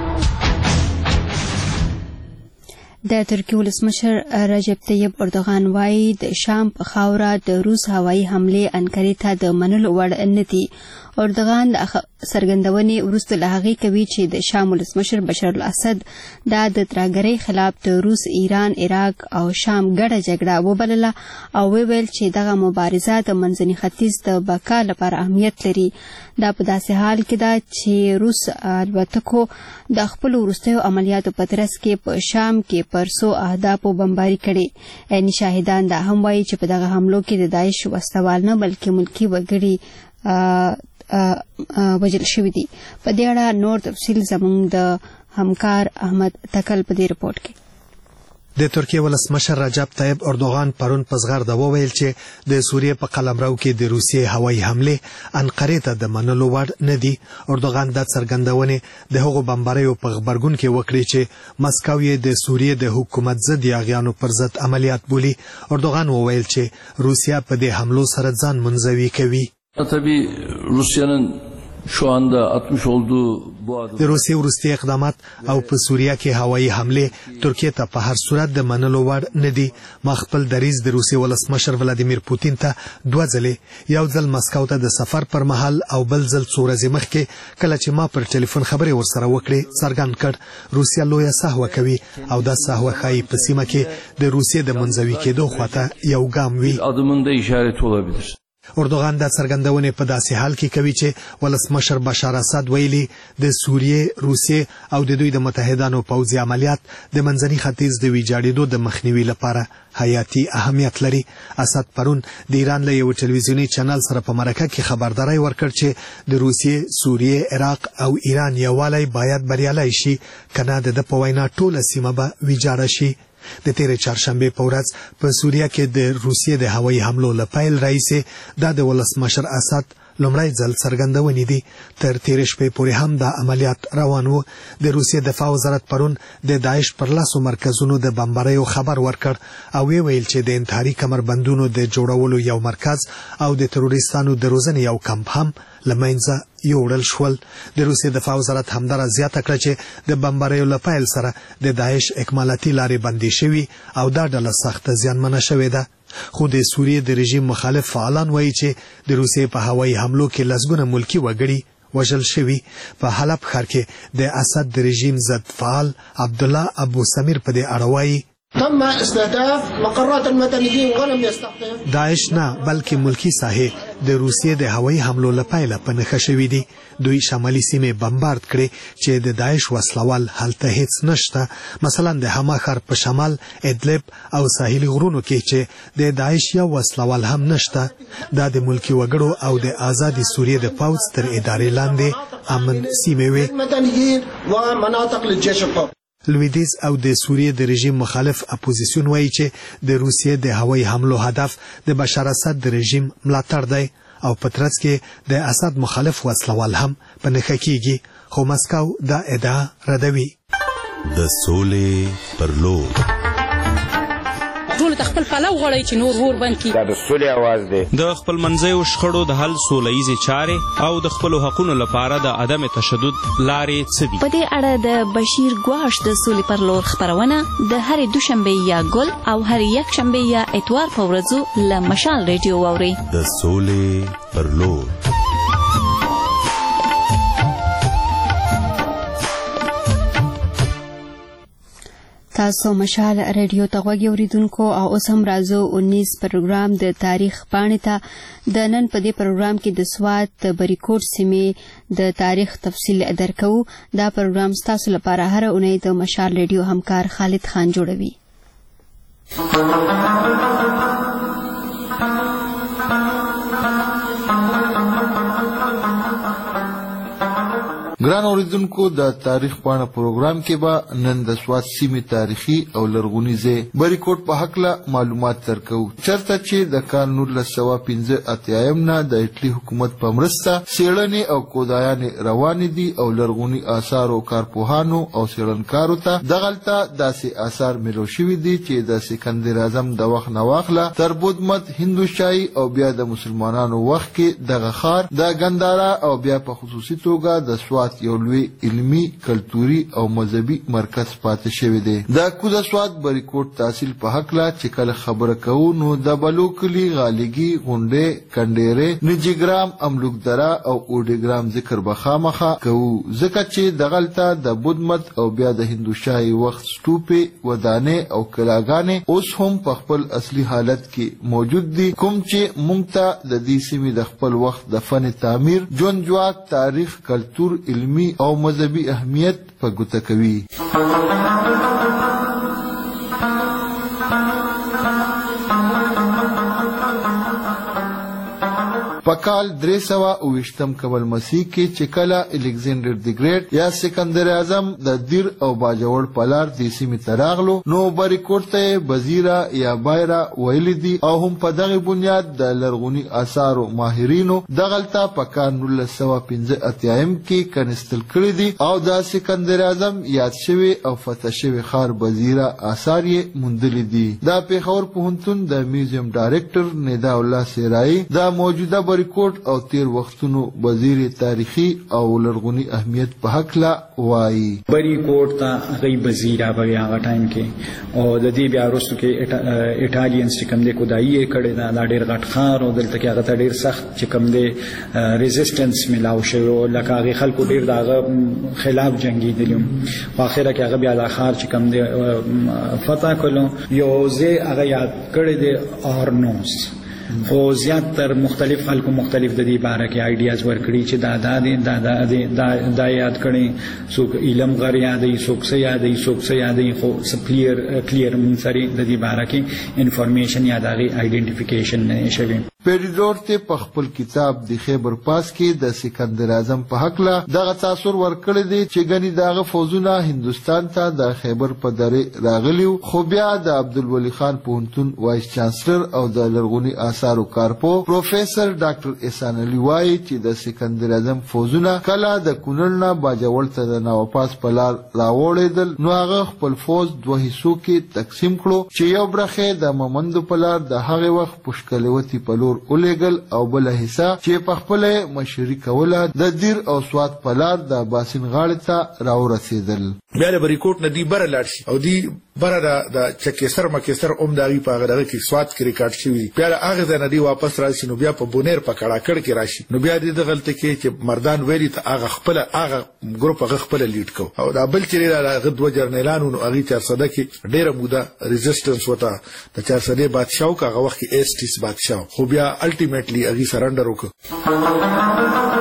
د ترکیې ولسمشر رجب طیب اردوغان وایي د شام په خاوره د روس هوایي حملې انکرې ته د منلو وړ نه دي. اردوغان د څرګندونې وروسته له هغې کوي چې د شام ولسمشر بشار الاسد دا د ترهګرۍ خلاف د روس، ایران، عراق او شام ګډه جګړه وبلله او وویل چې دغه مبارزه د منځني ختیځ د بقا لپاره اهمیت لري. دا په داسې حال کې ده چې روس الوتکو د خپلو وروستیو عملیاتو په ترڅ کې په شام کې پر څو اهدافو بمباري کړې. عیني شاهدان دا هم وایي چې په دغه حملو کې د داعش وسوال نه بلکې ملکي وګړي وژل شوي دي. په دې اړه نور تفصیل زموږ د همکار احمد تکل په دې رپورټ کې. د ترکیې ولسمشر رجب طیب اردوغان پرون په زغرده وویل چې د سوریې په قلمرو کې د روسیې هوایي حملې انقرې ته د منلو وړ نه دي. اردوغان دا څرګندونې د هغو بمباریو په غبرګون کې وکړې چې مسکو یې د سوریې د حکومت ضد یاغیانو پر ضد عملیات بولي. اردوغان وویل چې روسیه په دې حملو سره ځان منزوي کوي. Tabii Rusya'nın şu anda atmış olduğu bu adım د روسیې وروستي اقدامات او په سوریه کې هوایي حملې ترکیې ته په هر صورت د منلو وړ نه دي. ما خپل دریځ د روسیې ولسمشر ولادیمیر پوتین ته دوه ځلې یو ځل مسکو ته د سفر پر مهال او بل ځل څو ورځې مخکې کله چې ما پر ټلیفون خبرې ورسره وکړې څرګند کړ روسیه لویه سهوه کوي او دا سهوه ښایي په سیمه کې د روسیې د منزوي کېدو خواته یو ګام وي. adımın da işareti olabilir. اردوغان دا څرګندونې په داسې حال کې کوي چې ولسمشر بشار اسد ویلي د سوریې، روسیې او د دوی د متحدانو پوځي عملیات د منځني ختیځ د ویجاړېدو د مخنیوي لپاره حیاتي اهمیت لري. اسد پرون د ایران له یو ټلویزیوني چینل سره په مرکه کې خبرداري ورکړ چې د روسیې، سوریې، عراق او ایران یووالی باید بریالی شي، کنه د په وینا ټوله سیمه به ویجاړه شي. د تیرې چهارشنبې په ورځ په سوریه کې د روسیې د هوایي حملو له پیل راهیسې دا د ولسمشر اسد لومړی ځل څرګندونې دي. تر تیرې شپې پورې هم دا عملیات روان وو. د روسیې دفاع وزارت پرون د داعش پر لاسو مرکزونو د بمباریو خبر ورکړ او وی ویل چې د انتحاري کمربندونو د جوړولو یو مرکز او د تروریستانو د روزنې یو کمپ هم لمنځه یوړل شول. د روسیې دفاع وزارت همدارا زیاته کړه چې د بمباریو له پیل سره د داعش اکمالاتي لارې بندي شوي او دا ډله سخته زیانمنه شوې ده. خو د سوریې د رژیم مخالف فعالان وایي چې د روسیې په هوایي حملو کې لسګونه ملکی وګړي وژل شوي. په حلب ښار کې د اسد د رژیم ضد فعال عبدالله ابو سمیر په دې اړه وایي تم استهداف مقرات المدنيين ولم يستخدم داعش نه بلکې ملکی ساحې د روسیې د هوایي حملو له پیله په نښه شوي دي. دوی شمالي سیمې بمبارد کړې چې د داعش وسلوال هلته هیڅ نشته. مثلا د حما ښار په شمال، ادلب او ساحلي غرونو کې چې د داعش یو وسلوال هم نشته. دا د ملکی وګړو او د آزادي سوریې د پوځ تر ادارې لاندې امن سیمې وې. المدنيين ومناطق للجيش القومي. لویدیز او د سوریې د رژیم مخالف اپوزیسیون وایي چې د روسیې د هوایي حملو هدف د بشار اسد د رژیم ملاتړ دی او په ترڅ کې د اسد مخالف وسلوال هم په نښه کیږي. خو مسکو دا ادعا ردوي. د سولې پر لور ټول خپل پلو غړی چې نور ور بند کی. دا د سولې आवाज دی. د خپل منځیو شخړو د حل سولهییزې چارې او د خپل حقوقو لپاره د عدم تشدد لارې څه دي؟ په دې اړه د بشیر ګواش د سولې پر لور خبرونه د هرې دوشنبه یا ګل او هرې یک شنبه یا اتوار په ورځو له مشال ریډیو واورئ. د سولې پر لور. تاسو مشال ریډیو ته غوږ اوریدونکو او اوس هم راځو انیس پروګرام د تاریخ پاڼې ته. د نن په دې پروګرام کې د سوات د بریکوټ سیمې د تاریخ تفصیل درکو. دا پروګرام ستاسو لپاره هر اونۍ د مشال ریډیو همکار خالد خان جوړوي. ګران اوریدونکو د تاریخ پاڼه پروګرام کې به نن د سوات سیمې تاریخي او لرغوني ځای بریکوټ په هکله معلومات درکو. چرته چې د کال نولس سوه پنځه اتیایم نه د ایټلي حکومت په مرسته څېړنې او کودایانې روانې دي او لرغوني آثارو کارپوهانو او څېړنکارو ته دغلته داسې آثار میلو شوي دي چې د سکندر اعظم د وخت نه واخله تر بودمت، هندوشاهي او بیا د مسلمانانو وخت کې دغه ښار د ګندارا او بیا په خصوصي توګه د سوات یو لوی علمي، کلتوري او مذهبي مرکز پاتې شوی دی. د کوزه سوات بریکوټ تحصیل په هکله چې کله خبره کوو نو د بلوکلي، غالګي، غونډې، کنډېرې، نجیګرام، املوکدره او اوډیګرام ذکر به خامخا کوو ځکه چې دغلته د بودمت او بیا د هندوشاهي وخت سټوپې، ودانې او کلاګانې اوس هم په خپل اصلي حالت کې موجود دي، کوم چې موږ ته د دې سیمې د خپل وخت د فن تعمیر، ژوند جواک، تاریخ، کلتور، علمي او مذهبي اهمیت په ګوته کوي. په کال درې سوه اوویشتم قبل مسیح کې چې کله الکسندر دی ګریټ یا سکندر اعظم د دیر او باجوړ په لار دې سیمې ته راغلو نو بریکوټ ته بزیره یا بایره ویلي دي او هم په دغه بنیاد د لرغوني آثارو ماهرینو دغلته په کال نولس سوه پنځه اتیایم کې کنستل کړي دي او د سکندر اعظم یاد شوی او فتح شوی ښار بزیره آثار یې موندلي دي. دا پېښور پوهنتون د میوزیم ډایرکټر ندا الله سیرای د موجوده بریکوټ او تیر وختونو وزیر تاریخي او لرغوني اهمیت په هکله وایي. بریکوټ ته هغه بزیره په هغه ټایم کې او د دې بیا وروسته کې ایټالینز چې کوم د کودایي کړي دا ډېر غټ ښار او دلته کې هغه ته ډېر سخت چې کوم د ریزिस्टنس ملاو شوی لکه هغه خلکو ډېر دغه خلاف جنگیدل په اخره کې هغه بیا د ښار چې کوم د فتح کولو یو ځای هغه یاد کړی د آرنوس خو زیات تر مختلف خلکو مختلف د دې باره کې آیډیاز ورکړي چې دا دا دا دا دا یاد کړي څوک علم غر یادوي څوک څه یادوي څوک څه یادوي خو کلیر کلیر مونږ سره د دې باره کې انفارمیشن یا د هغې آیډنټیفیکیشن نه شوي. پیریډور ته په خپل کتاب د خیبر پاس کې د سکندر اعظم په حقله دغه تاثر ورکړی دی چې ګنې دغه فوزونه هندوستان ته د خیبر په درې راغلي خو بیا د عبدالولي خان پوهنتون وایس چانسلر او د لرغوني آثارو کارپو پروفیسر ډاکټر احسان علي وایي چې د سکندر اعظم فوزونه کله د کونړ نه باجوړ ته د نواپاس په لار راوړېدل نو هغه خپل فوز دوه حصو کې تقسیم کړو چې یو برخه د ممندو په لار د هغې وخت پشکلوتي په لور ولېګل او بل حصہ چې په خپل مشري کوله د دیر او سوات په لار د باسین غاړې ته راورسېدل. بیا د بریکوټ نه دی بره لاړ شي او دی بره د چکېسر مکېسر اوم د هغې په هغه دغه کې سوات کې ریکارډ شوي دي. بیا د هغې ځای نه دی واپس راشي نو بیا په بونیر په کړاکړ کې راشي نو بیا دې دغلته کې چې مردان ویلي ته هغه خپله هغه ګروپ هغه خپله لیډ کو او دا بل چې دی هغه دوه جرنیلان نو هغې چارسده کې ډېره موده ریزسټنس وته د چارسدې بادشاه و که هغه وخت کې ایسټیس بادشاه خو بیا الټیمیټلی هغې سرنډر وکړ.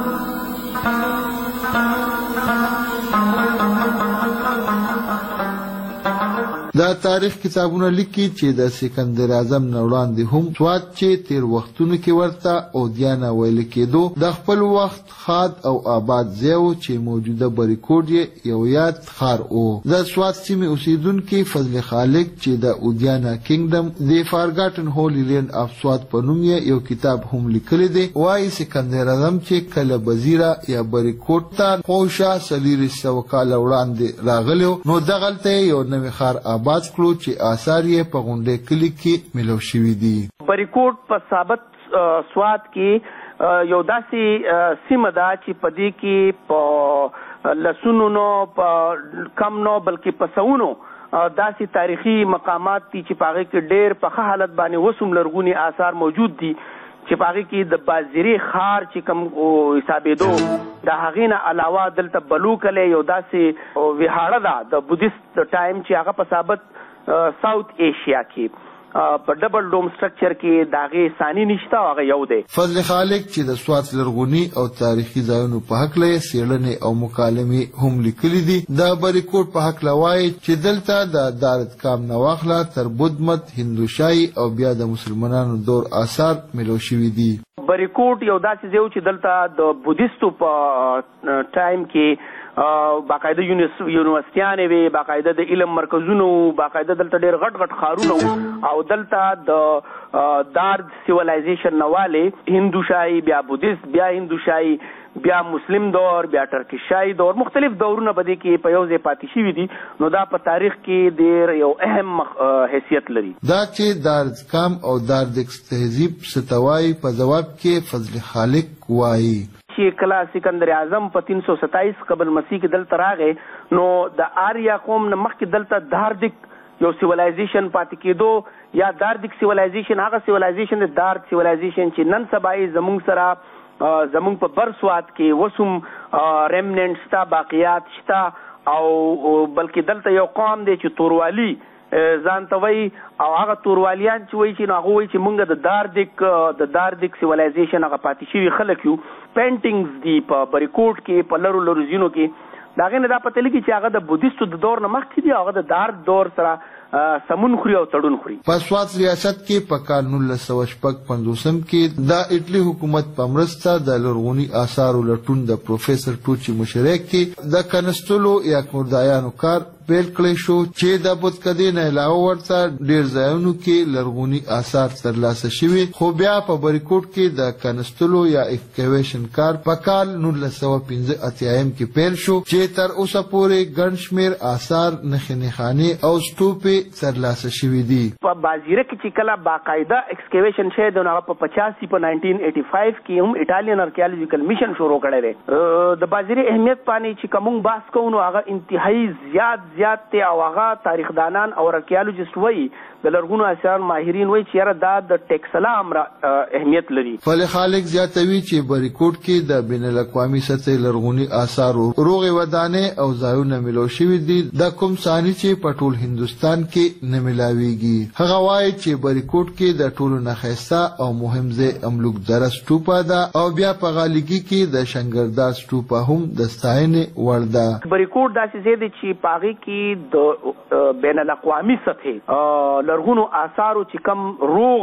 دا تاریخ کتابونه لیکي چې د سکندر اعظم نه وړاندې هم سوات چې تیر وختونو کې ورته اودیانه ویل کېدو د خپل وخت خاد او آباد ځای و چې موجوده بریکوټ یې یو یاد ښار و. د سوات سیمې اوسیدونکي فضل خالق چې د اودیانه کینګډم د فارګاټن هولي لینډ اف سوات په نوم یې یو کتاب هم لیکلی دی وایي سکندر اعظم چې کله بزیره یا بریکوټ ته خوشه څلېرویشت سوه کاله وړاندې راغلی نو دغلته یو نوی ښار آباد باز کړو چې آثار یې په غونډې کلي کې ملو شوي دي. بریکوټ په ثابت سوات کې یو داسې سیمه ده چې په دې کې په لسونو نو په کم نو بلکې په سوونو داسې تاریخي مقامات دي چې په هغې کې ډېر په ښه حالت باندې اوس هم لرغوني آثار موجود دي چې په هغې کې د بازیرې ښار چې کوم حسابېدو د هغې نه علاوه دلته بلوکلی یو داسې ویهاړه ده د بودیست ټایم چې هغه په ثابت ساوت ایشیا کې په ډبل ډوم سټرکچر کې د هغې ثاني نشته هغه یو دی. فضل خالق چې د سوات لرغوني او تاریخي ځایونو په هکله یې څېړنې او مکالمې هم لیکلي دي. د بریکوټ په هکله وایي چې دلته د دارتکام نه واخله تر بدمت هندوشاهي او بیا د مسلمانانو دور آثار ملو شوي دي. بریکوټ یو داسې ځای و چې دلته د بودیستو په ټایم کې باقاعده یونیورسټیانې وې باقاعده د علم مرکزونه وو باقاعده دلته ډېر غټ غټ ښارونه وو او دلته د دارد سیولایزیشن نه والې هندوشاهي بیا بودیست بیا هندوشاهي بیا مسلم دور بیا ټرکشاهي دور مختلف دورونه په دې کې په یو ځای پاتې شوي دي نو دا په تاریخ کې ډېر یو اهم حیثیت لري. دا چې دارتکام او داردکس تهذیب څه ته وایي په ځواب کې فضل خالق وایي چې کله سکندر اعظم په تین سو ستایس قبل مسیح کې دلته راغی نو د آریا قوم نه مخکې دلته داردک یو سیولایزیشن پاتې کېدو یا داردک سیولایزیشن هغه سیولایزیشن د دارد سیولایزیشن چې نن سبا یې زموږ سره زموږ په بر سوات کې اوس هم ریمننټ شته باقیات شته او بلکې دلته یو قوم دی چې توروالي ځان ته وایي او هغه توروالیان چې وایي چې نو هغه وایي چې موږ د داردک د داردک سیولایزیشن هغه پاتې شوي خلک یو. پینټینګز دي په بریکوټ کې په لرو لرو ځینو کې د هغې نه دا پته لګي چې هغه د بودیستو د دور نه مخکې دي هغه د دارد دور سره سمون خوري او تړون خوري. په سوات ریاست کې په کال نولس سوه شپږ پنځوسم کې د اټلي حکومت په مرسته د لرغوني آثارو لټون د پروفیسر ټوچي مشرک کې د کنستلو یا کمردایانو کار پیل کړی شو چې د بتکدې نه علاوه ورته ډېر ځایونو کې لرغوني آثار ترلاسه شوي خو بیا په بریکوټ کې د کنستلو یا اکسکیویشن کار په کال نولس سوه پنځه اتیایم کې پیل شو چې تر اوسه پورې ګڼ شمېر آثار نښې نښانې او ستوپې ترلاسه شوي دي. په بازیره کې چې کله باقاعده اکسکیویشن شوی دی نو هغه په پچاسي په ناینټین ایټي فایو کې هم ایټالین آرکیالوجیکل میشن شروع کړی دی. د بازیرې اهمیت باندې چې که موږ بحث کوو نو هغه انتهایي زیات زیات دی او هغه تاریخ دانان او آرکیالوجیست وایي د لرغونو اثار ماهرین وایي چې یاره دا د ټیکسلا هم اهمیت لري. فل خالق زیاتوي چې بریکوټ کې د بین الاقوامي سطحې لرغوني آثار روغې ودانې او ځایونه ملو شوي دي د کوم ثاني چې په ټول هندوستان کې نه ملاویږي. هغه وایي چې بریکوټ کې د ټولو نه ښایسته او مهم ځای املوک دره سټوپا ده او بیا په غالګي کې د شنګردا سټوپا هم د ستاینې وړ ده. بریکوټ داسې ځای دی چې په هغې کې د بین الاقوامي سطحې لرغونو آثارو چې کم روغ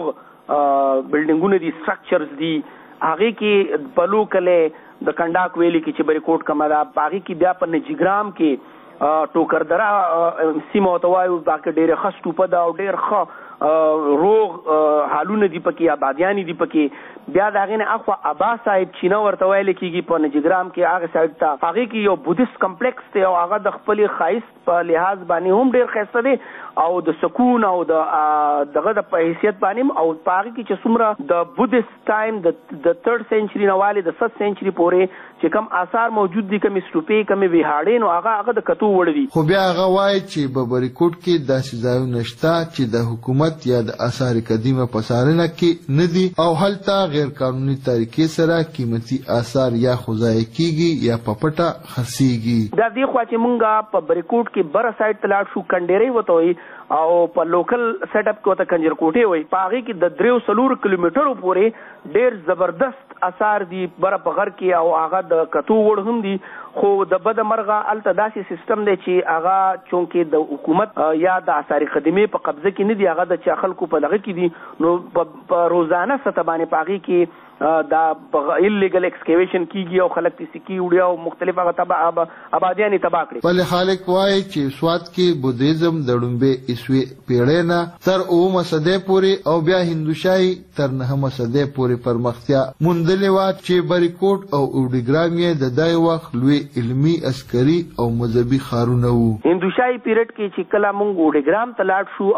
بلډینګونه دي سټرکچرز دي هغې کې بلو کلی د کنډاک ویلي کې چې بریکوټ کومه ده په هغې کې بیا په نجیګرام کې ټوکردره سیمه ورته وایو باقي ډېره ښه سټوپه ده او ډېر ښه روغ حالونه دي پکې آبادیانې دي پکې. بیا د هغې نه اخوا ابا صاحب چینه ورته ویلی کېږي په نجیګرام کې هغې سایډ ته هغې کې یو بودیست کمپلیکس دی او هغه د خپلې ښایست په لحاظ باندې هم ډېر ښایسته دی او د سکون او د دغه د په حیثیت باندې او په هغې کې چې څومره د بودیست ټایم د تھرډ سینچري نه والې د ست سینچري پورې چې کم آثار موجود دي کمې سټوپې کمې ویهاړې نو هغه هغه د کتو وړ دي. خو بیا هغه وایي چې په بریکوټ کې داسې ځایونه شته چې د حکومت یا د آثار قدیمه په څارنه کې نه دي او هلته غیر قانوني طریقې سره قیمتي آثار یا خو ضایع کېږي یا په پټه خرڅېږي. دا دې خوا چې مونږ په بریکوټ کې بره سایډ ته لاړ شو کنډېرۍ ورته وایي او په لوکل سیټ اپ کې ورته کنجرکوټې وایي په هغې کې د دریو څلورو کیلومیټرو پورې ډېر زبردست آثار دي بره په غر کې او هغه د کتو وړ هم دي. خو د بده مرغه هلته داسې سیستم دی چې هغه چونکې د حکومت یا د آثار قدیمې په قبضه کې نه دي هغه د چا خلکو په دغه کې دي نو په روزانه سطح باندې په هغې کې دا ایلیګل ایکسکیویشن کیږي او خلک تې سکي وړي او مختلف هغه آبادیانې تباه کړي. بل خالق وایي چې سوات کې بودیزم د ړومبې عیسوي پیړۍ نه تر اوومه صدۍ پورې او بیا هندوشاهي تر نهمه صدۍ پورې پرمختیا موندلې وه چې بریکوټ او اوډیګرام یې د دای وخت لوی علمي عسکري او مذهبي ښارونه وو. هندوشاهي پیریډ کې چې کله موږ اوډیګرام ته لاړ شو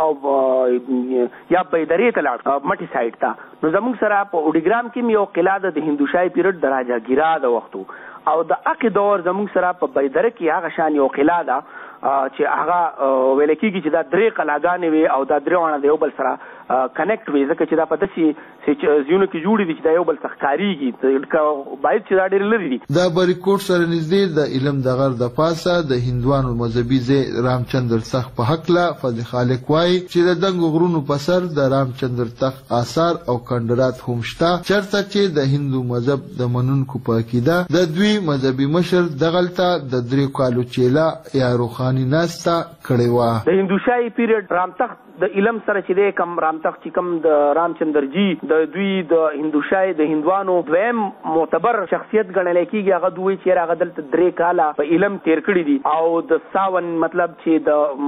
او یا بیدرې ته لاړ مټي سایډ ته نو زموږ سره په اوډیګرام کې یو قلعه د هندوشاهي پیریډ د راجا ګیرا د وختو او د هغې دور زموږ سره په بیدره کې هغه شان یو قلعه ده چې هغه ویل کېږي چې دا درې قلعهګانې وي او دا درې واړه د یو بل سره کنیکټ وي ځکه چې دا په داسې ځایونو کې جوړې دي چې دا یو بل څخه ښکارېږي باید چې دا ډېر لرې دي. دا بریکوټ سره نږدې د علم د غر د پاسه د هندوانو مذهبي ځای رامچندر تخت په هکله فضل خالق وایي چې د دنګو غرونو په سر د رامچندر تخت آثار او کندرات هم شته چېرته چې د هندو مذهب د منونکو په عقیده د دوی مذهبي مشر دغلته د درې کالو چیله یا روحاني ناسته کړې وه. د هندوشاهي پیریډ رامتخت د علم سره چې دی کم رامتخت چې کم د رامچندرجي د دوی د هندوشاهي د هندوانو دویم معتبر شخصیت ګڼلی کېږي هغه دوی چې هغه دلته درې کاله په علم تیر کړي دي او د ساون مطلب چې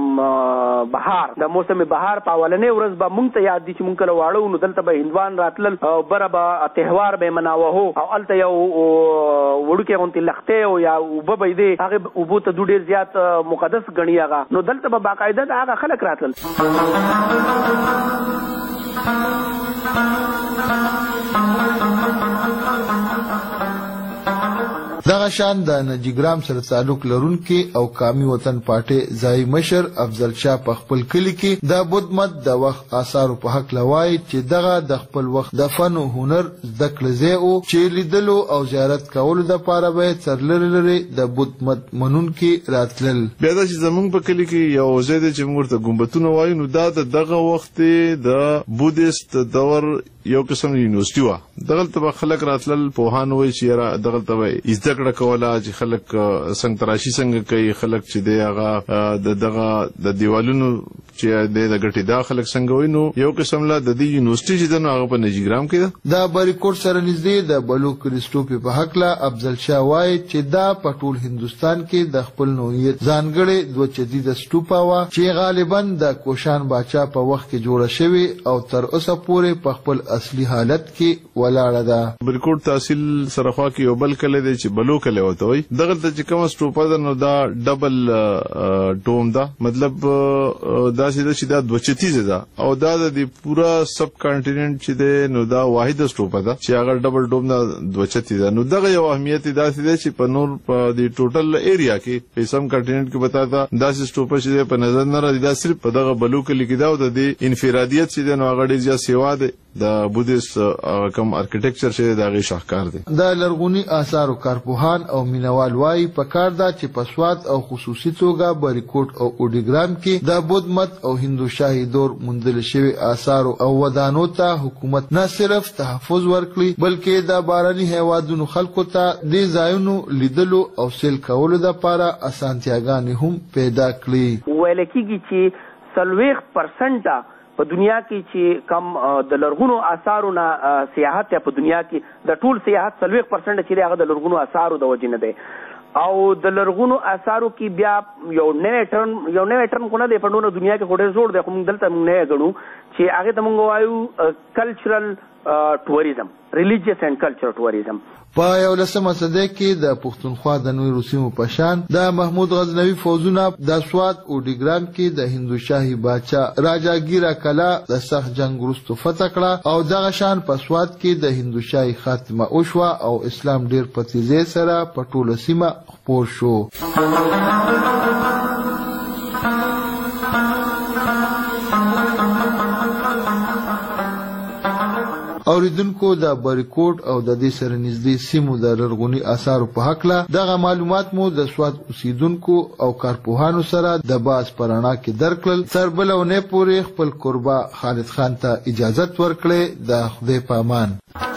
د بهار د موسم بهار په اولنۍ ورځ به مونږ ته یاد دي چې مونږ کله واړو نو دلته به هندوان راتلل او بره به تهوار به مناوه او هلته یو وړوکې غوندې لښتې او یا اوبه به یې دی هغې اوبو ته دوی ډېر زیات مقدس ګڼي هغه نو دلته به باقاعده د هغه خلک راتلل. دغه شان د نجیګرام سره تعلق لرونکي او قامي وطن پارټي ځایي مشر افضل شاه په خپل کلي کې د بودھ مت د وخت آثارو په هکله وایي چې دغه د خپل وخت د فن او هنر زده کړه ځای و چې لیدلو او زیارت کولو دپاره به یې تر لرې لرې د بودھ مت منونکي راتلل. بیا دا چې زموږ په کلي کې یو ځای دی چې موږ ورته ګمبتونه وایو نو دا د دغه وخت د بودیست دور یو قسم یونیورسيټي وه دغلته به خلک راتلل پوهان وایي چې یاره دغلته به یې زده کړه کوله چې خلک څنګه تراشي څنګه کوي خلک چې دی هغه د دغه د دیوالونو چې دی د ګټې دا خلک څنګه وایي نو یو قسم لا د دې یونیورسيټي چې ده نو هغه په نجیګرام کې ده. د بریکوټ سره نږدې د بلوک کریسټوپي په هکله افضل شاه وایي چې دا په ټول هندوستان کې د خپل نوعیت ځانګړې دوه جدیده سټوپا وه چې غالبا د کوشان باچا په وخت کې جوړه شوې او تر اوسه پورې په خپل اصلي حالت کې ولاړه ده. بریکوټ تحصیل سرخوا کې یو بل کله دی چې بلو کله وته وي دغه ته چې کوم سټوپا ده نو دا ډبل ډوم ده مطلب دا چې دا دوچتیزه ده او دا د پورا سب کانټیننټ چې ده نو دا واحد سټوپا ده چې هغه ډبل ډوم ده دوچتیزه نو دغه یو اهمیت دا ده چې په نور په د ټوټل ایریا کې په سم کانټیننټ کې بتا دا دا سټوپا چې په نظر نه راځي دا صرف په دغه بلو کې لیکي دا او د انفرادیت چې نو هغه ډیر ځا سیوا ده د بودیست کم ارکیټیکچر چې دا غي شاهکار دي. دا لرغونی آثار او کارپوهان او مینوال وايي په کار دا چې په سواد او خصوصي توګه بریکوټ او اوډیګرام کې د بودھ مت او هندو شاهي دور مندل شوی آثار او ودانو ته حکومت نه صرف تحفظ ورکړي بلکې د باراني هیوادونو خلکو ته د ځایونو لیدلو او سیل کولو لپاره اسانتیاګانې هم پیدا کړي. ویل کېږي چې سلويخ پرسنټه په دنیا کې چې کم د لرغونو آثارو نه سیاحت په دنیا کې د ټول سیاحت سلويخ پرسنټ چې هغه د لرغونو آثارو د وجې نه دی او د لرغونو آثارو کې بیا یو نوې ټرم یو نوې ټرم کو نه دی په ټول دنیا کې خوري زوړ دی خو موږ دلته موږ نه غنو چې هغه ته موږ وایو کلچرل ټوریزم ریلیجیس اینڈ کلچرل ټوریزم. په یو لسمه صدۍ کې د پښتونخوا د نوې سیمو په شان د محمود غزنوي فوجونه د سواد اوډیګرام کې د هندو شاهي باچا راجا ګیرا کلا د سخت جنگ وروسته فتح کړه او دغه شان په سواد کې د هندو شاهي خاتمه وشوه او اسلام ډیر په تیزۍ سره په ټوله سیمه خپور شو. اوریدونکو د بریکوټ او د دې سره نږدې سیمو د لرغوني آثارو په هکله دغه معلومات مو د سواد اوسیدونکو او کارپوهانو سره د باز پرانا کې درکړل. سربلونه پورې خپل قربا خالد خان ته اجازت ورکړي. د خدای په امان.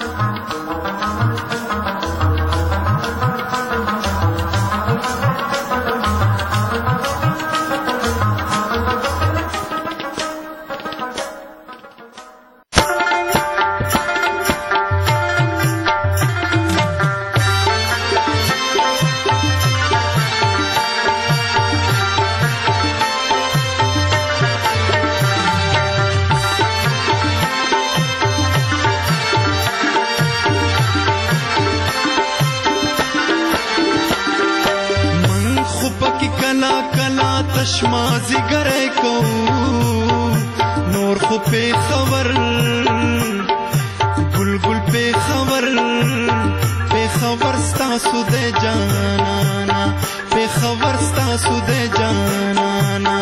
تشمازی گره کو نور خو پی خبر گل گل پی خبر پی خبر ستاسو دے جانانا پی خبر ستاسو دے جانانا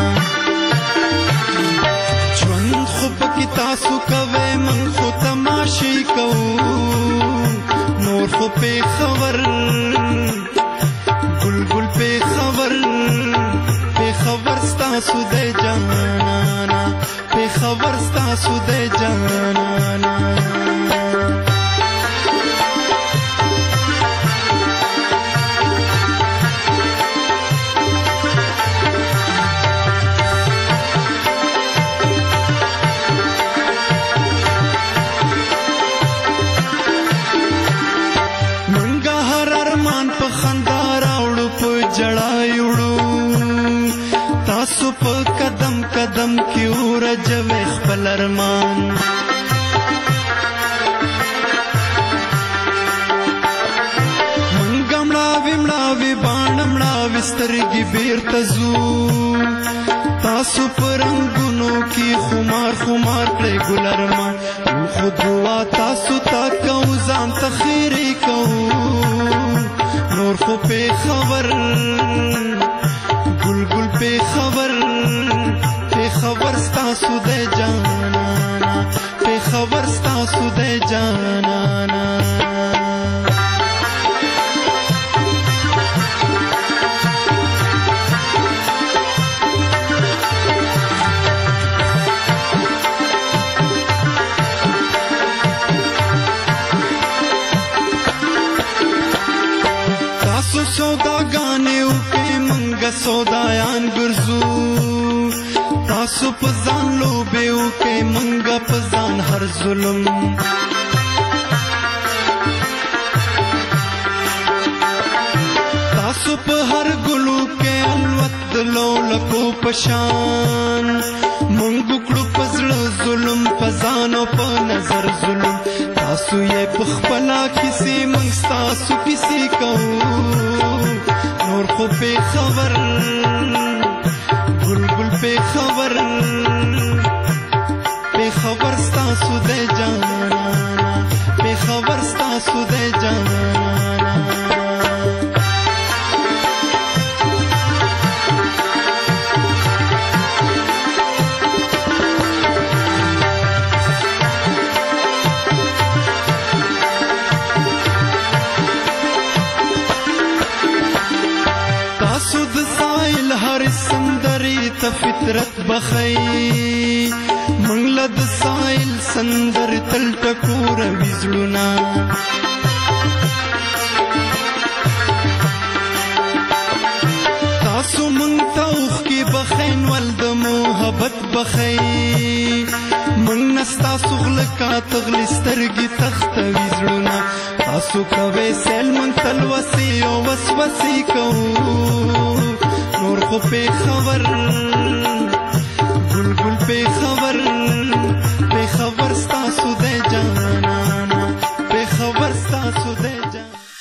جوند خو پکی تاسو کوے من خو تماشی کو نور خو پی خبر گل گل پی خبر خبر ستاسو دے جانانا پہ خبر ستاسو دے جانانا. منگا ہر ارمان پہ خندا راوڑو پہ جڑایوڑو تاسو په قدم قدم کې ورجوي خپل ارمان منګ مړاوي مړاوي باڼ مړاوي سترګې بیرته ځو تاسو په رنګونو کې خمار خمار کړئ ګل ارمان خو دعا تاسو ته کوو ځان ته خیرې کوو نور خو پې خبر گل گل پہ خبر پہ خبر ستاسو دے جانانا پہ خبر ستاسو دے جانانا. تاسو سوداګانې وکړئ منګه سودایان ګرځو تاسو په ځان لوبې وکړئ منګه په ځان هر ظلم تاسو په هر ګلو کې الوت د لولکو په شان منګ کړو په زړه زړه ظلم پزان او په نظر ظلم تاسو یې په خپل کیسې موږ تاسو کیسې کوو نور خو په خبر بلبل په خبر په خبر تاسو د جانا په خبر تاسو د جانا ته فطرت بخی منګله د سایل سندر تل ټکور وزړونا تاسو مونږ ته اوخ کې بخین ول د محبت بخی مونږ نستا سغل کا تغلی سترګي تخت وزړونا تاسو کوي سیل مونږ تل وسی او وسوسې کوو نور خو په خبر بلبل په خبر